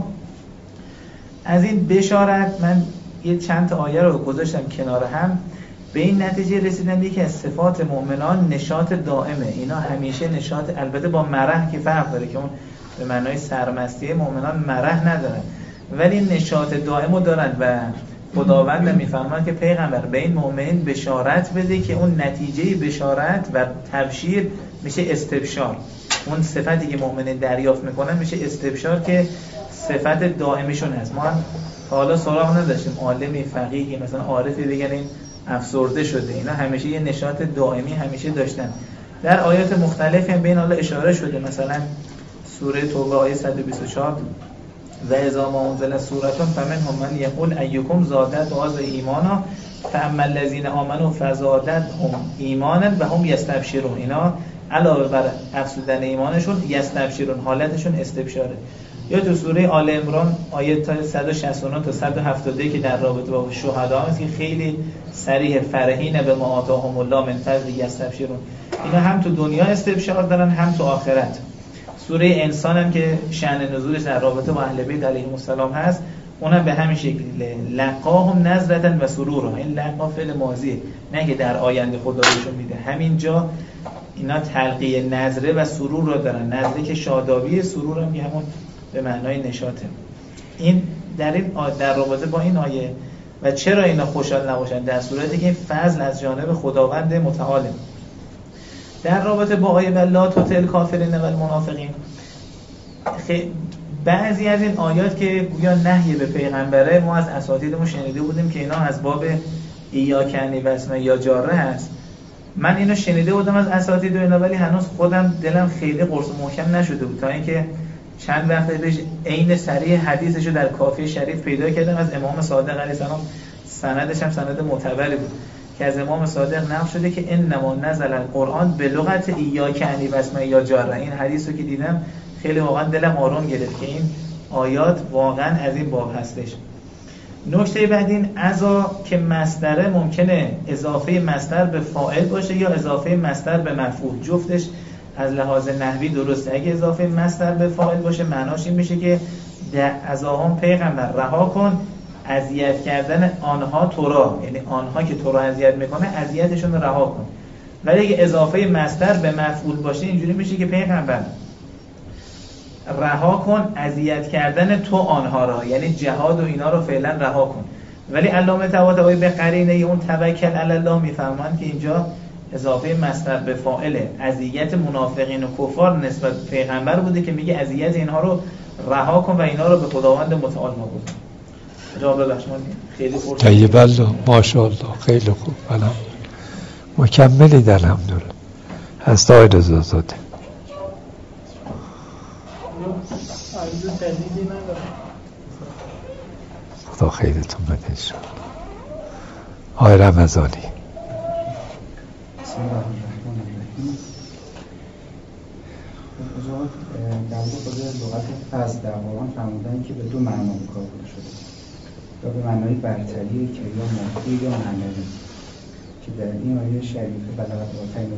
از این بشارت من یه چند تا آیه رو گذاشتم کنار هم. به این نتیجه رسیدم یکی از صفات مؤمنان نشاط دائمه. اینا همیشه نشاط، البته با مرح که فرق داره که اون به معنای سرمستی، مؤمنان مرح ندارن ولی نشاط دائمو دارن. و خداوند میفرماد که پیغمبر به این مؤمنین بشارت بده که اون نتیجه بشارت و تبشیر میشه استبشار. اون صفتی که مؤمنین دریافت میکنن میشه استبشار که صفت دائمشون هست. ما هم حالا سراغ نداشتیم عالمی فقیهی مثلا عارفی بگن این افسرده شده، اینا همیشه یه نشاط دائمی همیشه داشتن. در آیات مختلفی هم به این حالا اشاره شده. مثلا سوره توبه آیه 124 و اذا ما انزل سوره فمنهم من یقول ایکم زادت هذا ایمانا فاما الذین آمنوا فزادتهم ایمانا و هم یستبشرون. اینا علاوه بر افزودن ایمانشون یستبشرون، حالتشون استبشاره. یا تو سوره آل عمران آیه 169 تا 170 که در رابطه با شهدا هست که خیلی صریح فرحین به ما آتاهم الله من فضل یستبشرون. اینا هم تو دنیا استبشار دارن هم تو آخرت. سوره انسان هم که شأن نزولش در رابطه با اهل بیت علیهم السلام هست، اونم به همین شکل لقاهم نظرة و سرورا. این لقا فعل ماضیه، نه که در آینده خدا بهشون میده. همینجا اینا تلقی نظره و سرور رو دارن. نظره که شادابی، سرور هم همون به معنای نشاطه. این در رابطه با این آیه و چرا اینا خوشحال نباشن در صورتی که این فضل از جانب خداوند متعاله. در رابطه با آیه لا تطع الکافرین و المنافقین، بعضی از این آیات که گویا نهی به پیغمبره، ما از اساتیدمون شنیده بودیم که اینا از باب ایاک انی و اسم یا جاره هست. من اینو شنیده بودم از اساتید و اینا، ولی هنوز خودم دلم خیلی قرص محکم نشده بود تا اینکه چند وقت پیش عین صریح حدیثشو در کافی شریف پیدا کردم از امام صادق علیه السلام. سندش هم سند معتبری بود که از امام صادق نقل شده که انما نزل القرآن به لغت ایاک انی و اسم یا جاره. این حدیثو که دیدم خیلی واقعا دلم آروم گرفت که این آیات واقعا از این باب هستش. نکته بعد این عزا که مصدره ممکنه اضافه مصدر به فاعل باشه یا اضافه مصدر به مفعول، جفتش از لحاظ نحوی درسته. اگه اضافه مصدر به فاعل باشه معناش این میشه که عزاهم پیغمبر رها کن اذیت کردن آنها تو را، یعنی آنها که تو را اذیت میکنه اذیتشون رو رها کن. ولی اگه اضافه مصدر به مفعول باشه اینجوری میشه که پیغمبر رها کن اذیت کردن تو آنها را، یعنی جهاد و اینا رو فعلا رها کن. ولی علامه طباطبایی به قرینه اون توکل علی الله میفهمن که اینجا اضافه مصدر به فاعل اذیت منافقین و کفار نسبت به پیغمبر بوده که میگه اذیت اینها رو رها کن و اینا رو به خداوند متعال واگذار. جواب بخشمان خیلی فرصت. طیب الله، ماشاءالله، خیلی خوب. الان مکملی در الحمدلله. هست آقای رضازاده. خدا خیرتون بده انشاءالله. آقای رمضانی. بسم الله الرحمن الرحیم. در مورد لغت فضل در قرآن فرمودن که به دو معنا به کار برده شده، یا به معنای برتری که یا مادی یا معنوی، که در این آیه شریفه بلغت آتین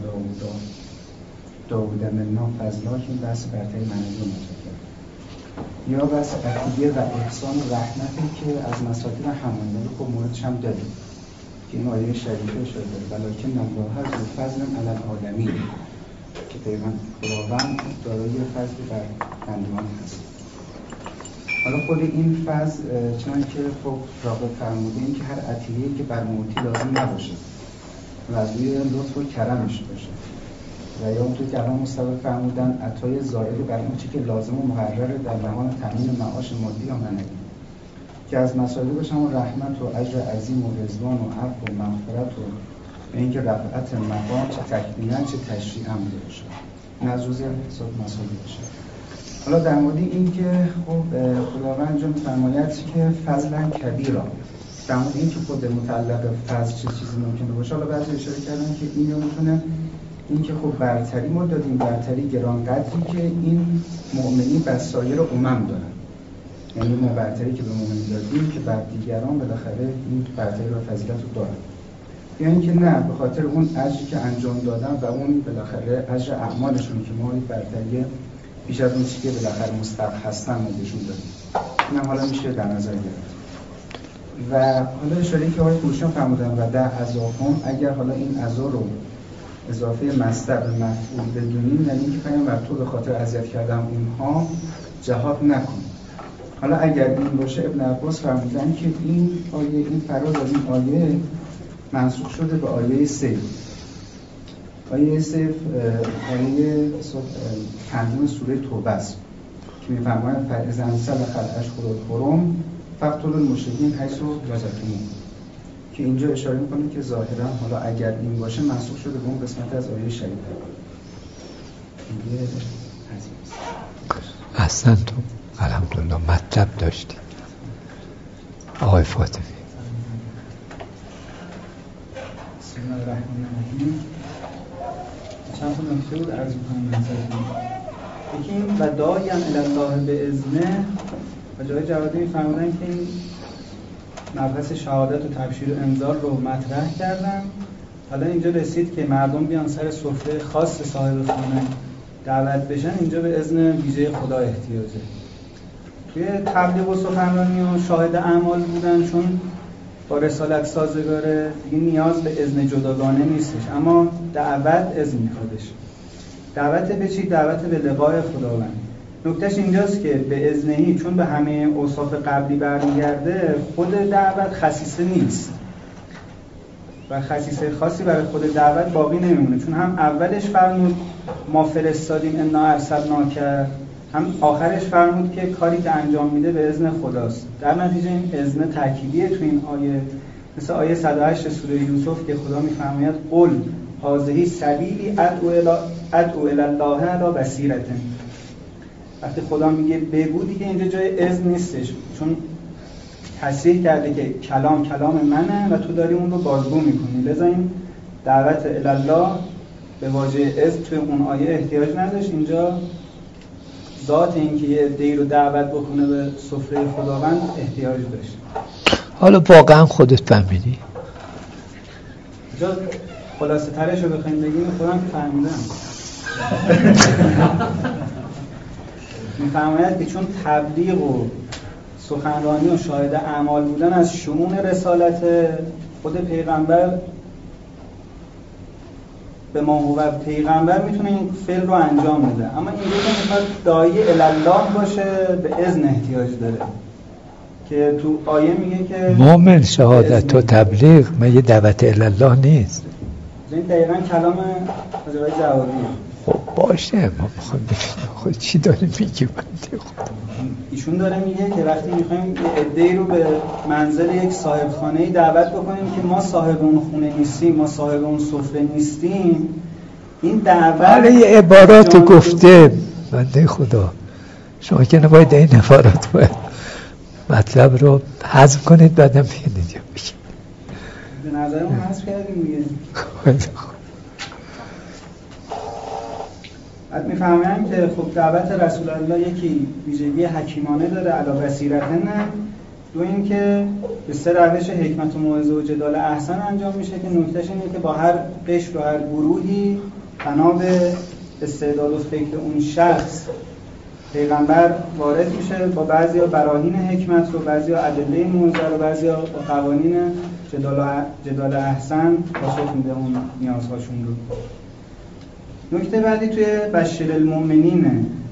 داوود منا فضلا که این بحث برتری معنوی رو مطرح کرد، یا بحث عطیه و احسان و رحمتی که از مساطیر همانداری خب موردش هم داریم که این آیه شریفه اشاره داره ولکن الله ذو فضل علی العالمین، که پیغمبر خداوند دارای فضل بر بندگان هست. حالا خود این فضل چنانکه خب راغب فرمودیم که هر عطیه‌ای که بر معطی لازم نباشه و از روی لطف و کرمش باشه، و یا اونطور که الان مصطفی فرمودن عطای زائد بر اون چی که لازم و مقرره در زمان تامین معاش مادی یا معنوی، که از مصالحش هم رحمت و اجر عظیم و رضوان و عفو و مغفرت و اینکه رفعت مقام چه تکمیلا چه تشریعا باشه، این از روز مصالح باشه. حالا در مورد این که خب خداوند جون فرماید که فضلا کبیرا، در مورد این که خود متعلق فضل چه چیزی ممکنه باشه، حالا بعضی اشاره کردن که اینو میتونه این که خب برتری ما دادیم، برتری گرانقدری که این مؤمنین بر سایر امم دارن، یعنی ما برتری که به مؤمنین دادیم که بر دیگران بالاخره این برتری و فضیلت رو دارن، یا اینکه نه به خاطر اون اجری که انجام دادن و اون بالاخره اجر اعمالشون که ما این برتری بیش از اون چیزی که بالاخره مستحق هستن ما بهشون دادیم. اینم حالا میشه در نظر گرفت. و حالا اشاره که آقای فروشان فرمودن و در عزاهم، اگر حالا این عزا رو اضافه مصدر به مفعول بدونیم، یعنی اینکه پیامبر تو به خاطر اذیت کردن اونها جهاد نکن. حالا اگر این باشه ابن عباس فرمودن که این آیه، این فراز از این آیه منسوخ شده به آیه 3. آیه 3 آیه پنجم سوره توبه است که می‌فرماید فاذا انسلخ الاشهر الحرم فاقتلوا المشرکین حیث وجدتموهم، که اینجا اشاره میکنه که ظاهرا حالا اگر این باشه منسوخ شده به اون قسمت از آیه شریفه. اصلا تو الحمدلله مطلب داشتی آقای فاطمی. بسم الله الرحمن الرحیم. چند تا نکته بود عرض می‌کنم. یکی این و داعی الی الله به اذنه، و جای جوادی فرمودن که این مبحث شهادت و تبشیر و انذار رو مطرح کردن. حالا اینجا رسید که مردم بیان سر سفره خاص صاحب خانه دعوت بشن، اینجا به اذن ویژه خدا احتیاجه. توی تبلیغ و سخنرانی و شاهد اعمال بودن، چون با رسالت سازگاره، دیگه نیاز به اذن جداگانه نیستش، اما دعوت اذن میخوادش. دعوت به چی؟ دعوت به لقای خداوند. نکتهش اینجاست که به اذنهی، چون به همه اوصاف قبلی برمیگرده، خود دعوت خصیصه نیست و خصیصه خاصی برای خود دعوت باقی نمیمونه، چون هم اولش فرمود ما فرستادیم انا ارسلناک، هم آخرش فرمود که کاری که انجام میده به اذن خداست. در نتیجه این اذن تأکیدیه تو این آیه، مثل آیه 108 سوره یوسف که خدا میفرماید قل هذه سبیلی ادعو الی الله علی بصیرة. وقتی خدا میگه بگو، دیگه اینجا جای اذن نیستش، چون تصریح کرده که کلام منه و تو داری اون رو بازگو میکنی. لذا این دعوت الی الله به واژه اذن توی اون آیه احتیاج نداشت. اینجا ذات این که یه عده‌ای رو دعوت بکنه به سفره خداوند احتیاج داشت. حالا واقعا خودت فهمیدی؟ اینجا خلاصه ترش رو بخوایم بگیم، خودم که فهمیدم. میفرماید که چون تبلیغ و سخنرانی و شاهد اعمال بودن از شمول رسالت خود پیغمبر به ما هو پیغمبر میتونه این فعل رو انجام بده، اما این رو میخواد داعیه الی الله باشه، به اذن احتیاج داره که تو آیه میگه که مومن شهادت و تبلیغ مگه دعوت الی الله نیست؟ این دقیقاً کلام حضرت جوادیه. خب باشه، ما میخوایم ببینیم خود چی داره میگه. بنده خدا ایشون داره میگه که وقتی میخوایم یه عده‌ای رو به منزل یک صاحب خانه‌ای دعوت بکنیم که ما صاحب اون خونه نیستیم، ما صاحب اون سفره نیستیم، این دعوت یه عبارات گفته. بنده خدا شما که نباید این عبارات باید مطلب رو حذف کنید بعدم بگید یا بگید. به نظرمون حذف کردیم دیگه. بعد میفهمیم که خب دعوت رسول الله یکی ویژگی حکیمانه داره، علی بصیرتن. دو این که به سه روش حکمت و موعظه و جدال احسن انجام میشه که نکتهش اینه که با هر قشر و هر گروهی بنا به استعداد و فکر اون شخص پیغمبر وارد میشه، با بعضیا براهین حکمت رو، بعضیا ادله موعظه رو، بعضیا با قوانین جدال احسن پاسخ میده اون نیازهاشون رو. نکته بعدی توی بشر المؤمنینه.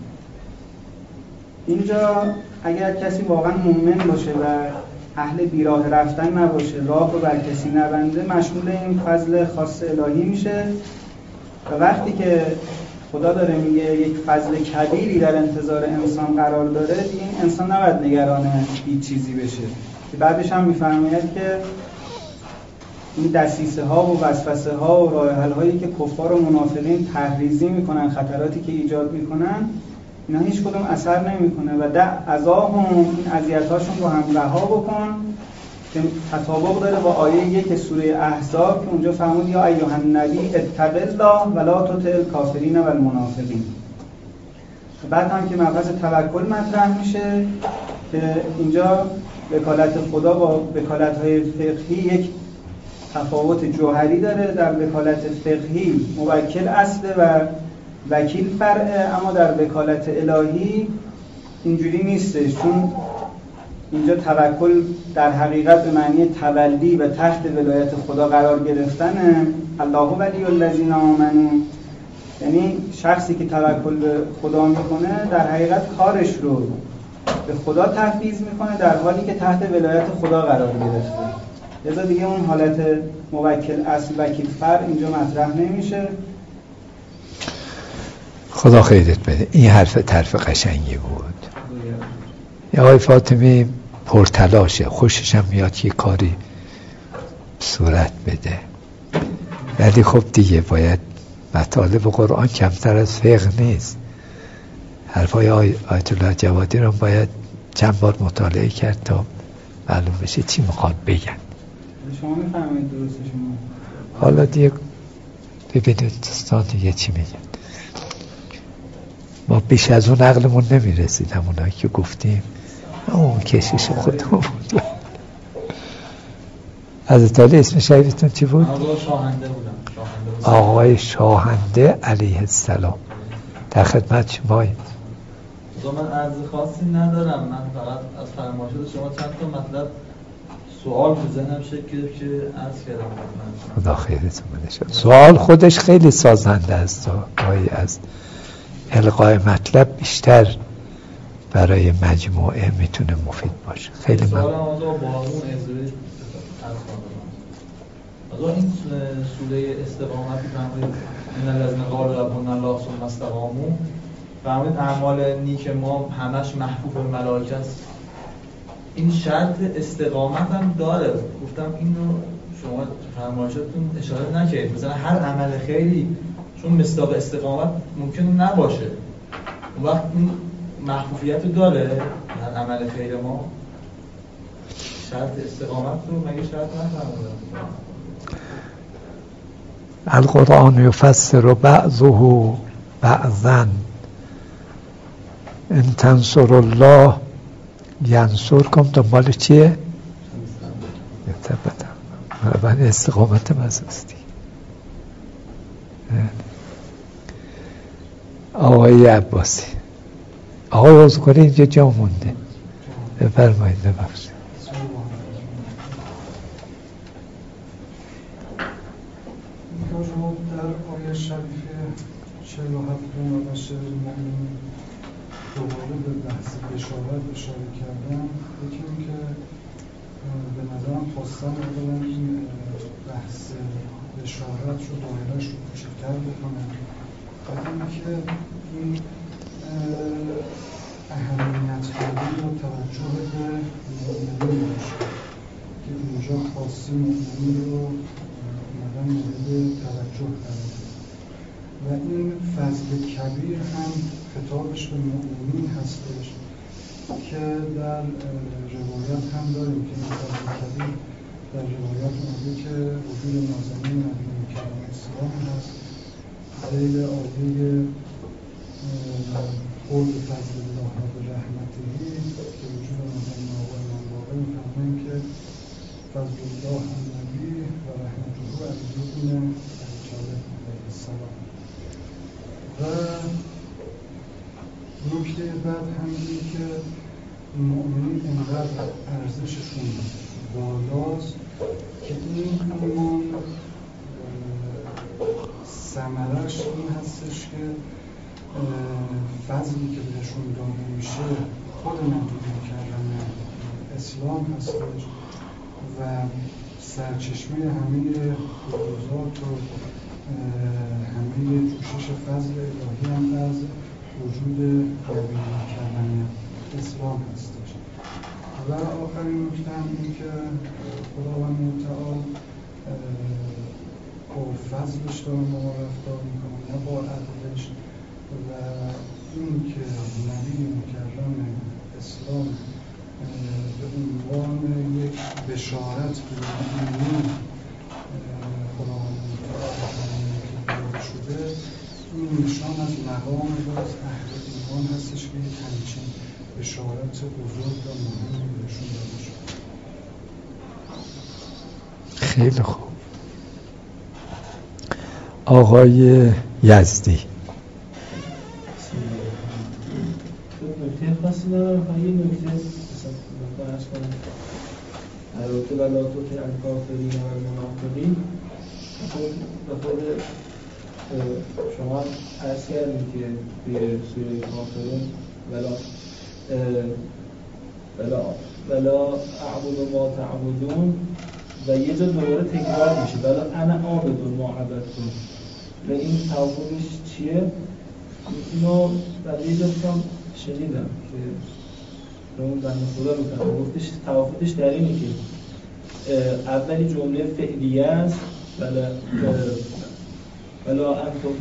اینجا اگر کسی واقعا مؤمن باشه و اهل بیراه رفتن نباشه، راه رو بر کسی نبنده، مشمول این فضل خاص الهی میشه و وقتی که خدا داره میگه یک فضل کبیری در انتظار انسان قرار داره، دیگه این انسان نباید نگران هیچ چیزی بشه. که بعدش هم میفرماید که این دسیسه ها و وسوسه ها و راه حل هایی که کفار و منافقین تحریزی میکنن، خطراتی که ایجاد میکنن، اینا هیچ کدوم اثر نمیکنه و عذابهم، این اذیت‌هاشون رو هم رها بکن، که تطابق داره با آیه 1 سوره احزاب که اونجا فرمود یا ایها النبی اتق الله ولا تطع الکافرین والمنافقین. بعد هم که مبحث توکل مطرح میشه که اینجا وکالت خدا با وکالت‌های فقهی یک تفاوت جوهری داره. در وکالت فقهی موکل اصله و وکیل فرعه، اما در وکالت الهی اینجوری نیستش، چون اینجا توکل در حقیقت به معنی تولی و تحت ولایت خدا قرار گرفتنه. الله ولی الذین آمنوا، یعنی شخصی که توکل به خدا میکنه در حقیقت کارش رو به خدا تفویض میکنه در حالی که تحت ولایت خدا قرار گرفته. لذا دیگه اون حالت موکل اصل وکیل فرع اینجا مطرح نمیشه. خدا خیرت بده. این حرف قشنگی بود. یا آقای فاطمی پرتلاشه، خوششم میاد که کاری صورت بده، ولی خب دیگه باید مطالب قرآن کمتر از فقه نیست. حرفای آیت الله جوادی رو باید چند بار مطالعه کرد تا معلوم بشه چی میخواد بگن. شما میفهمید درست شما. حالا دیگه ببینید دوستان دیگه چی میگن. ما بیش از اون عقلمون نمیرسید، همونایی که گفتیم اون کشش خودمون بود. حضرت علی اسم شهیدتون چی بود؟ شاهنده بودم. آقای شاهنده علیه السلام. در خدمت شماییم. من عرض خاصی ندارم، من فقط از فرمایشات شما چند تا مطلب سوال تو ذهنم شکل گرفت که عرض کردم خدمتتون. خدا خیرتون بده. سوال خودش خیلی سازنده است، گاهی از القای مطلب بیشتر برای مجموعه میتونه مفید باشه. خیلی ممنون. سوالم از با همون ازوری از این سوره استقامت فرمایید ان الذين قالوا ربنا الله ثم استقاموا، فرمایید اعمال نیک ما همش محفوف به ملائکه است. این شرط استقامت هم داره. گفتم اینو شما فرمایشاتتون اشاره نکردید. مثلا هر عمل خیری چون مصداق استقامت ممکنه نباشه، اون وقت این محفوفیت داره هر عمل خیر ما. شرط استقامت رو مگه شرط نفرمودن؟ القرآن یفسر بعضه بعضا ان تنصر الله ینصرکم. دنبال چیه؟ من استقامت مزاستی. آقای عباسی، آقای عذکاری اینجا جا مونده، بفرمایید. ببخشید. شما در آیه شریفه 47 و بشر المؤمنین دوباره به بحث بشارت اشاره کردن. یکی این که به نظرم خواستن اولا این بحث بشارت رو دایره‌اش رو کوچکتر بکنن، بعد اینکه این اهمیت دادن و توجه به مؤمنین باشه که اینجا خاصی مؤمنین رو اومدن مورد توجه قرار داد و این فضل کبیر هم خطابش به مؤمنین هستش که در روایت هم داریم که این فضل کبیر در روایت اومده که وجود نازنین نبی کریم اسلام هست ذیل عالی قرب فضل الله و رحمتهی که وجود نازنین آقا امام باقر میفرماییم که فضل الله النبی و رحمته از ابن جابر علیه السلام. و نکته بعد هم این که مؤمنین اینقدر ارزششون بالاست که این ایمان ثمرش این هستش که فضلی که بهشون داده میشه خود نبود کردن اسلام هستش و سرچشمه همه فیوزات و همه جوشش فضل الهی هم از وجود قوی کردن اسلام هستش. و آخرین نکته هم این که خداوند متعال با فضلش داره ما رفتار میکنه نه با عدلش، و این که نبی مکرم اسلام به عنوان یک بشارت به مؤمنین خداوند متعال شده، این نشان از مقام باز اهل ایمان هستش که یک همچین بشارت بزرگ و مهمی بهشون داده شده. خیلی خوب. آقای یزدی. نکته خاصی ندارم، فقط یه نکته بحث کنم. البته ولا تطع الکافرین و المنافقین. به خود شما عرض کردید که توی سوره کافرون ولا اعبد ما تعبدون و یه جا دوباره تکرار میشه ولا انا عابد ما عبدتم. و این توافقش چیه؟ اینو در یه جا شنیدم که اون بنده خدا میکنم گفتش توافقش در اینه که اولی جمله فعلیه است ولا انتم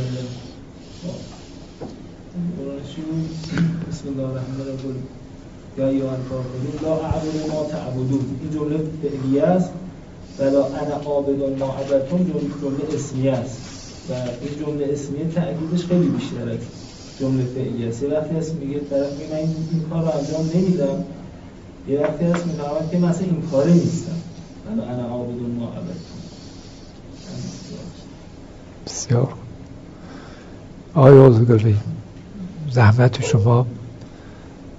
بسم الله الرحمن الرحیم یا ایها الکافرون لا اعبد ما تعبدون. این جمله فعلیه است. ولا انا عابد ما عبدتم جمله اسمیه است و این جمله اسمیه تأکیدش خیلی بیشتر از جمله فعلیه است. یه وقتی هست میگه طرف میگه من این کار رو انجام نمیدم، یه وقتی هست میفهمد که مثلا این کاره نیستم. ولا انا عابد ما عبدتم. بسیار. آیا عزیزگاری زحمت شما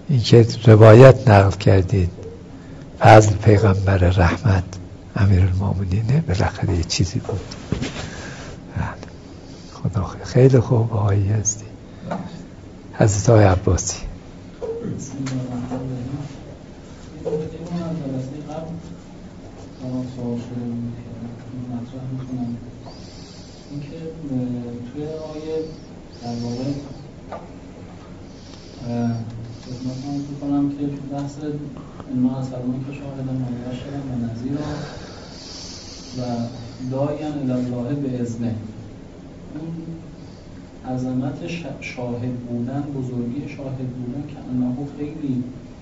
این که روایت نقل کردید فضل پیغمبر رحمت امیرالمومنینه، بالاخره یه چیزی بود. خدا خیلی خوب آقای یزدی. حضرت آقای عباسی. بسم الله الرحمن الرحیم. این از جلسه قبل برام سوال شده بود که مطرح میکنم اینکه توی آیه در واقع خدمتتون میکنم که بحث ما اصلا که شاهدن مبشرا و نذیرا و داعیا الی الله باذنه، اون عظمت شاهد بودن، بزرگی شاهد بودن که انه خیلی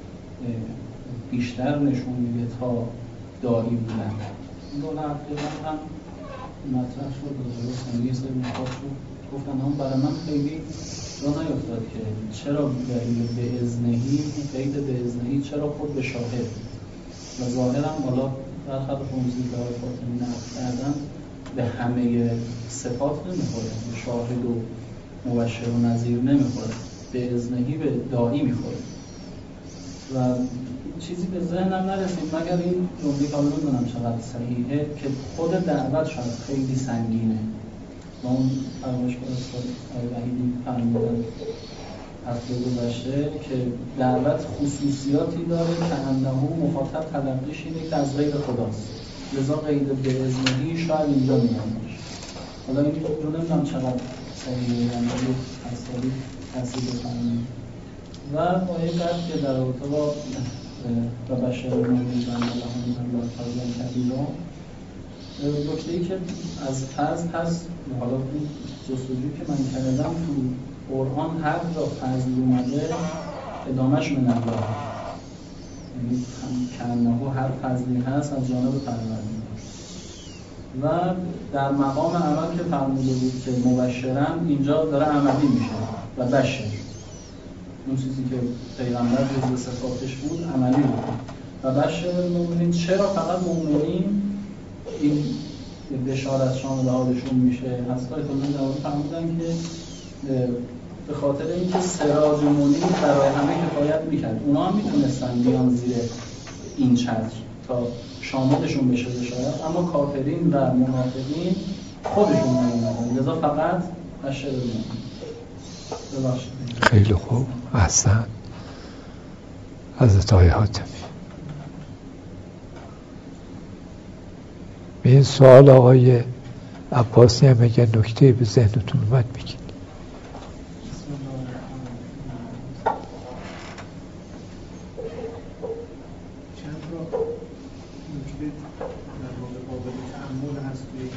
بیشتر نشون میده تا داعی بودن. این دو نقطه هم مطرح شد و درست یه سری نکات شد، گفتن هم برای من خیلی جا نیفتاد که چرا دلیل به اذنهی، قید به اذنهی چرا خود به شاهد و ظاهرا حالا در خط خمسی که آقای فاطمی نقل کردن به همه صفات نمیخوره، به شاهد و مبشر و نذیر نمیخوره، به اذنهی به داعی میخوره و چیزی به ذهنم نرسید مگر این جمله که نمیدونم چقدر صحیحه که خود دعوت شاید خیلی سنگینه و اون فرمایش که آقای وحیدی فرمودن هفته گذشته که دعوت خصوصیاتی داره که انه مخاطب تلقیش اینه که از غیر خداست، لذا قید به اذنهی شاید اینجا میاد باشه. حالا این رو نمیدونم چقدر صحیحه، یعنی اصلی تحصیل بفرمایید. و آیه بعد که در رابطه با و بشر المؤمنین و لهم الله فضلا کبیرا، نکته‌ای که از فضل هست، حالا این جستجویی که من کردم تو قرآن هر جا فضل اومده ادامهش من الله، یعنی کانه هر فضلی هست از جانب پروردگار. و در مقام عمل که فرموده بود که مبشرن، اینجا داره عملی میشه و بشر اون چیزی که پیغمبر جزء صفاتش بود عملی بود و بشر المؤمنین. چرا فقط مؤمنین این بشارت شامل حالشون میشه؟ از کاری کنون در واقع فرمودن که به خاطر اینکه سراج منیر برای همه کفایت میکرد، اونا هم میتونستن بیان زیر این چتر تا شاملشون بشه بشارت، اما کافرین و منافقین خودشون نمیدن، لذا فقط بشر المؤمنین. ببخشید. خیلی خوب، احسن. حضرت آقای حاتمی. به این سوال آقای عباسی هم اگر نکته به ذهنتون اومد بگید. چند را نکته در واقع قابل تأمل هست توی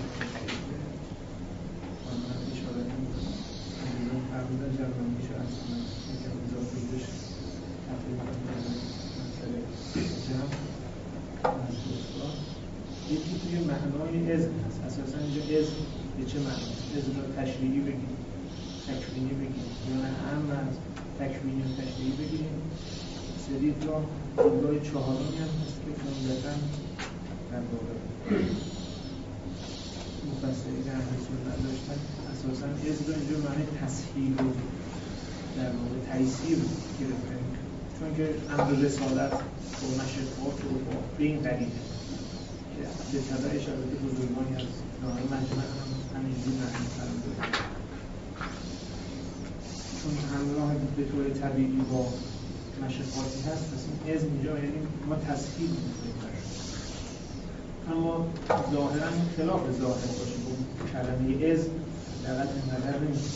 اشاره می‌کنم. فرمودن جلوان میشه از یکم اضافه بهش تقریبا مسئله جمع از دوستان. یکی توی معنای اذن هست. اساسا اینجا اذن به چه معناست؟ اذن را تشریعی بگیریم، تکوینی بگیریم، یا نه هم از تکوینی و تشریعی بگیریم. سری جا جمله چهارمی هم هست که عمدتاً در واقع مفسرین اهل سنت داشتن. اساسا اذن را اینجا معنی تسهیل و در واقع تیسیر گرفتن، چون که امر رسالت و مشقات و به این قریبه به طبع اشارات بزرگانی از نهار مجمع هم همینجور معنی فرموده، چون همراه به طور طبیعی با مشقاتی هست. پس این اذن اینجا یعنی ما تسهیل می‌کنیم برش، اما ظاهرا خلاف ظاهر باشه با کلمه اذن دقیق اینقدر نمیشه.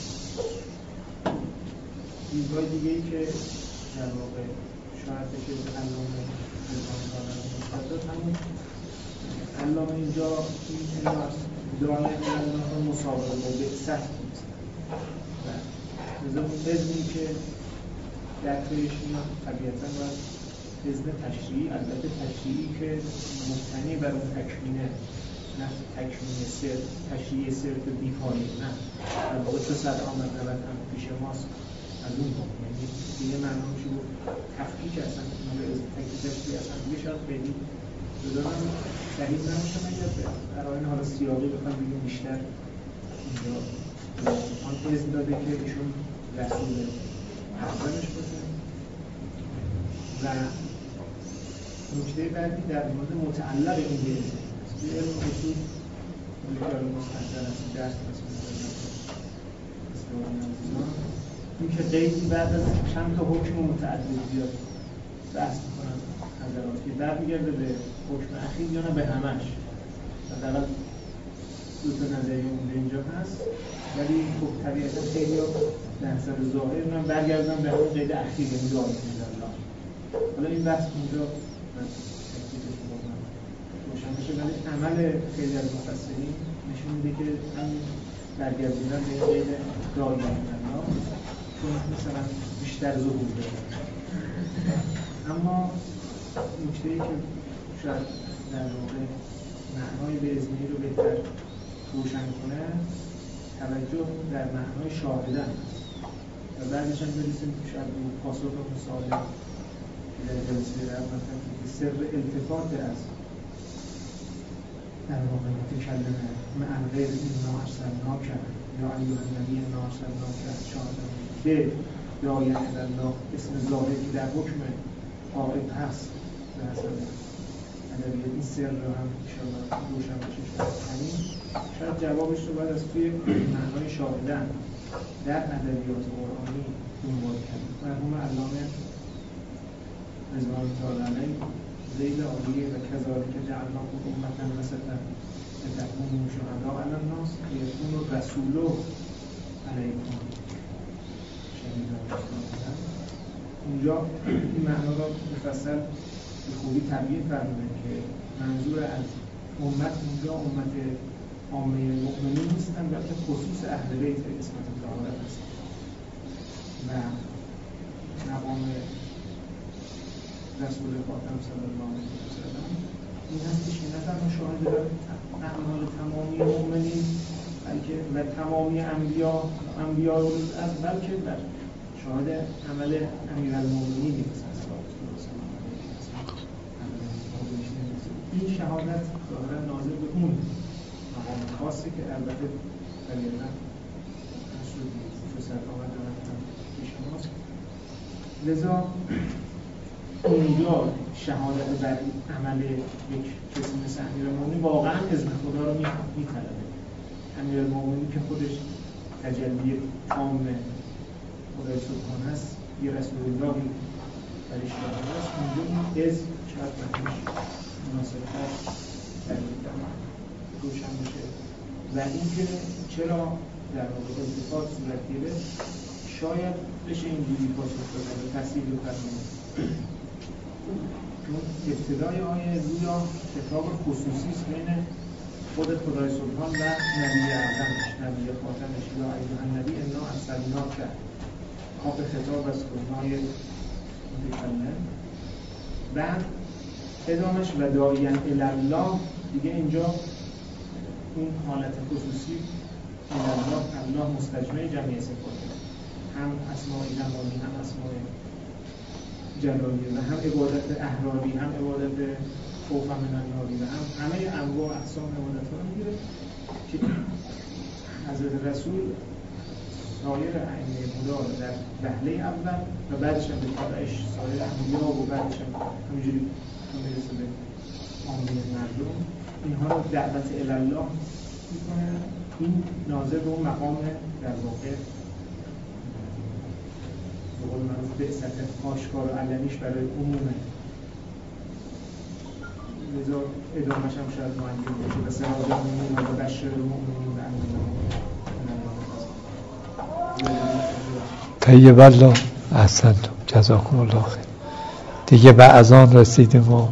دیدگاه دیگه ای که در واقع شاید بشه علامه مستدد همون علامه اینجا این دعای علامه مسابقه با بعثت نیست و لذا اون اذنی که در تویش میاد طبیعتا و اذن تشریعی، البته تشریعی که مبتنی بر اون تکوینه، نه تکوین صرف، تشریعی صرف بیپایی، نه در واقع چه صد آمد نبت هم پیش ماست از اون بود، یعنی دیگه معنا میشه بود تفکیک اصلا به تشریعی اصلا دیگه شاید خیلی جدارم صحیح نمیشه مگر در آین حالا سیاقی بخوام بگیم بیشتر اینجا آن اذن داده که ایشون رسول احسانش باشه و نکته بعدی در مورد متعلق این بیزه توی علم اصول کار مستقل است درس این که قیدی بعد از چند تا حکم متعدد بیاد بحث میکنن حضرات که برمیگرده به حکم اخیر یا نه به همش مثلا دو تا نظریه اونجا اینجا هست ولی خب طبیعتا خیلی در نظر ظاهر من برگردم به اون قید اخیر یعنی دعای الله. حالا این بحث اونجا من روشن بشه ولی عمل خیلی از مفسرین نشون میده که هم برگردیدن به قید دعای الله چون مثلا بیشتر ظهور داره. اما نکته‌ای که شاید در واقع معنای باذنی رو بهتر روشن کنه توجه در معنای شاهدن و بعدش هم برسیم که شاید پاسخ اون سوال که در جلسه مثلا که سر التفات از در واقع متکلم مع غیر انا ارسلناک یا ایها النبی انا ارسلناک شاهدا به داعیة الله اسم ظاهری در حکم عائد هست به حسب ادبیات این سر رو هم انشاءالله روشن بشه همین شاید جوابش رو باید از توی معنای شاهدن در ادبیات قرآنی دنبال کرد. مرحوم علامه رضوان تعالی علیه ذیل عالیه و کذالک جعلناکم امة وسطا لتکونوا شهداء علی الناس ویکون الرسول علیکم شهیدا. اونجا این معنا را مفصل به خوبی تبیین فرموده که منظور از امت اونجا امت عامه مؤمنین نیستن بلکه خصوص اهل بیت اسمت طهارت هست و مقام رسول خاتم صلی الله علیه و سلم این هستش که نه تنها شاهد اعمال تمامی مؤمنین بلکه و تمامی انبیا بلکه در شاهد عمل امیرالمومنین این شهادت ظاهرا ناظر به اون مقام خاصی که البته طبیعتا فرصت آمد رفتن پیش ماست. لذا اونجا شهادت بر عمل یک کسی مثل امیرالمومنین واقعا اذن خدا رو میطلبه. امیرالمومنین که خودش تجلی تام خدای سبحان هست یه رسول اللهی برش داده است اونجا این از شاید معنیش مناسبتر روشن بشه و اینکه چرا در واقع التفات صورت گرفت شاید بشه اینجوری پاسخ دادن و تصدیق بفرمایید چون ابتدای آیه گویا خطاب خصوصی است بین خود خدای سبحان و نبی اعظمش نبی خاتمش یا ایها النبی انا ارسلناک کاف خطاب از کنای متکلم بعد ادامش و داعیا الی الله دیگه اینجا اون حالت خصوصی الی الله مستجمع جمعی صفاته هم اسماء جمالی هم اسماء جلالی و هم عبادت احراری هم عبادت خوف من الناری و هم همه انواع اقسام عبادت ها رو میگیره که حضرت رسول سایر ائمه خدا در وهله اول و بعدش هم به تبعش سایر انبیا و بعدش هم همینجوری میرسه به عامه مردم اینها رو دعوت الی الله میکنه. این ناظر به اون مقام در واقع به قول معروف بعثت آشکار و علنیش برای عمومه. لذا ادامهش هم شاید معین باشه و سراج المؤمنین و بشر المؤمنین و طیب الله احسنتم جزاکم الله خیر. دیگه به اذان رسیدیم و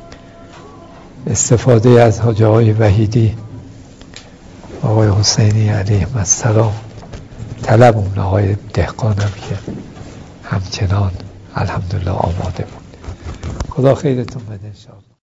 استفاده از حاجی آقای وحیدی آقای حسینی علیهم السلام طلب اون آقای دهقانم که همچنان الحمدلله آماده بود. خدا خیرتون بده انشاءالله.